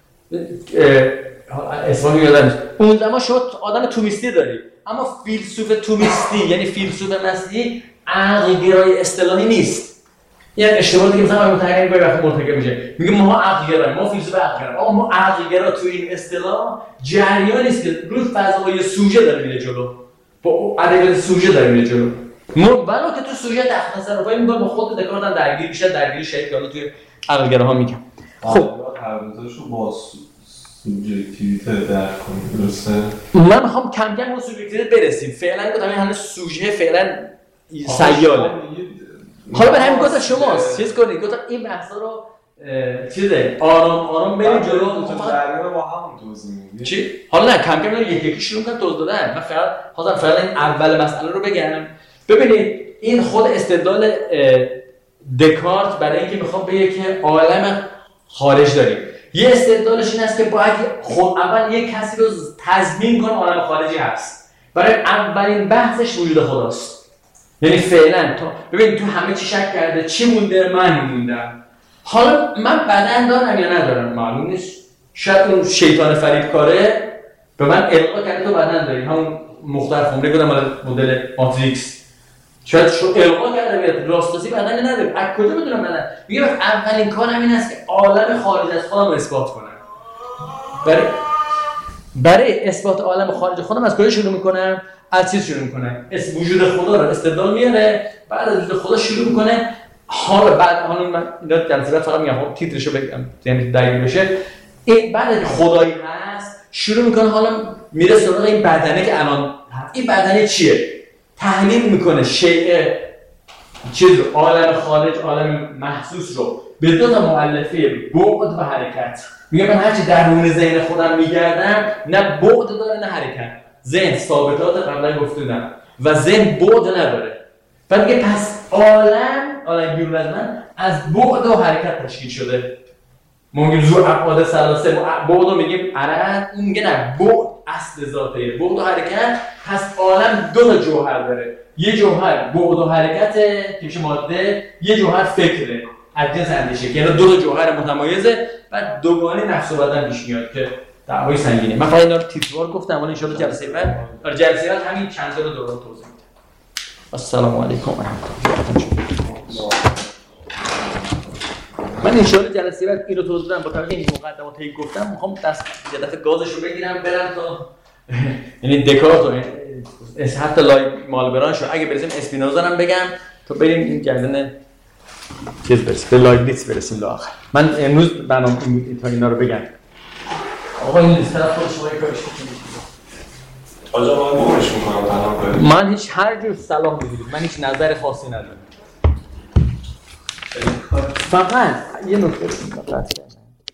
اسمانی یادم نیست، اون زمان شد آدم تومیستی داری، اما فیلسوف تومیستی یعنی فیلسوف مسیحی عقلگرای اصطلاحی نیست. یعنی اشتباه دیگه مثلا متحقق گاهی وقت مرتکب میشه، میگه ما عقلگراییم، ما فیلسوف عقلگراییم. آقا ما عقلگرا تو این اصطلاح جریانی است که روی فضای سوژه داره میره جلو، با ادبیات سوژه داره میره جلو. ما بنا که تو سوژه تصرفای میگه با خود دکارت هم درگیر میشه، درگیر شیء که حالا توی عقلگراها میگم. خب هر دوتاشو با سوبژکتیویته درک کنیم، درسته؟ من میخوام کم کم اون سوبژکتیویته برسیم. فعلا گفتم این هنوز سوژه فعلا سیاله. حالا به همین گفتم شما چیز کنید، گفتم این بحثا رو چیزه آرام آرام بریم جلو. تو درگیر با هم توضیح میدی چی؟ حالا نه کم کم یکی یکی شروع کنم توضیح دادن. من فقط حاضر فعلا این اول مسئله رو بگم. ببینید این خود استدلال دکارت برای اینکه میخوام بگه که عالم خارج داریم. یه استدلالش این است که باید خود اول یک کسی رو تضمین کنه عالم خارجی هست. برای اولین بحثش وجود خداست. یعنی فعلا تو ببین تو همه چی شک کرده، چی مونده؟ من موندم. حالا من بدن دارم یا ندارم معلوم نیست. شاید اون شیطان فریبکاره به من القا کرده تو بدن داری، همون مختار خمره گفتم مدل ماتریکس. شاید شو القا کرده بیاد راستاسی بدنی نداره. از کجا بدونم بدن؟ میگه اولین کارم این است که عالم خارج از خودم رو اثبات کنم. برای برای اثبات عالم خارج خودم از کجا شروع میکنم؟ از چیز شروع میکنم. اس وجود خدا رو استدلال میاره، بعد از وجود خدا شروع میکنه. حالا بعد حالا من اینا در ضمن فقط میگم خب تیترشو بگم یعنی درگیر بشه. این بعد از خدایی هست شروع میکنه حالا میره سراغ این بدنه که الان این بدنه چیه؟ تحلیل میکنه شیء چیز رو، عالم خارج، عالم محسوس رو به دو تا مؤلفه بعد و حرکت. میگه من هرچی درون ذهن خودم میگردم نه بعد داره نه حرکت. ذهن ثابتات قبلا گفتم و ذهن بعد نداره. بعد میگه پس عالم عالم بیرون از من از بعد و حرکت تشکیل شده. ما میگیم زور ابعاد ثلاثه، بعد رو میگیم عرض، اون میگه نه بعد اصل ذاته، بعد و حرکت. پس عالم دو تا جوهر داره، یه جوهر بعد و حرکته که میشه ماده، یه جوهر فکره از جنس اندیشه که یعنی دو تا جوهر متمایزه. بعد دوگانه نفس و بدن پیش میاد که دعوای سنگینه. من فقط اینا رو تیتروار گفتم، ولی ان شاء الله جلسه بعد جلسه بعد همین چند تا رو دوران توضیح میدم. السلام علیکم و رحمت الله. من ان شاء الله جلسه بعد اینو توضیح بدم با توجه این مقدمات هایی گفتم میخوام دست یه دفعه گازش رو بگیرم برم تا یعنی دکارت و حتی لای مالبرانش رو اگه برسیم اسپینوزا هم بگم تا بریم این جریان چیز برسیم به لایبنیتس برسیم تا آخر. من امروز برنامه تا اینا رو بگم. آقا این لیست طرف خود شما کارش کنید. آجا من گوش میکنم تنها کنید. من هیچ هر جور صلاح میدید. من هیچ نظر خاصی ندارم. فقط یه نکته فقط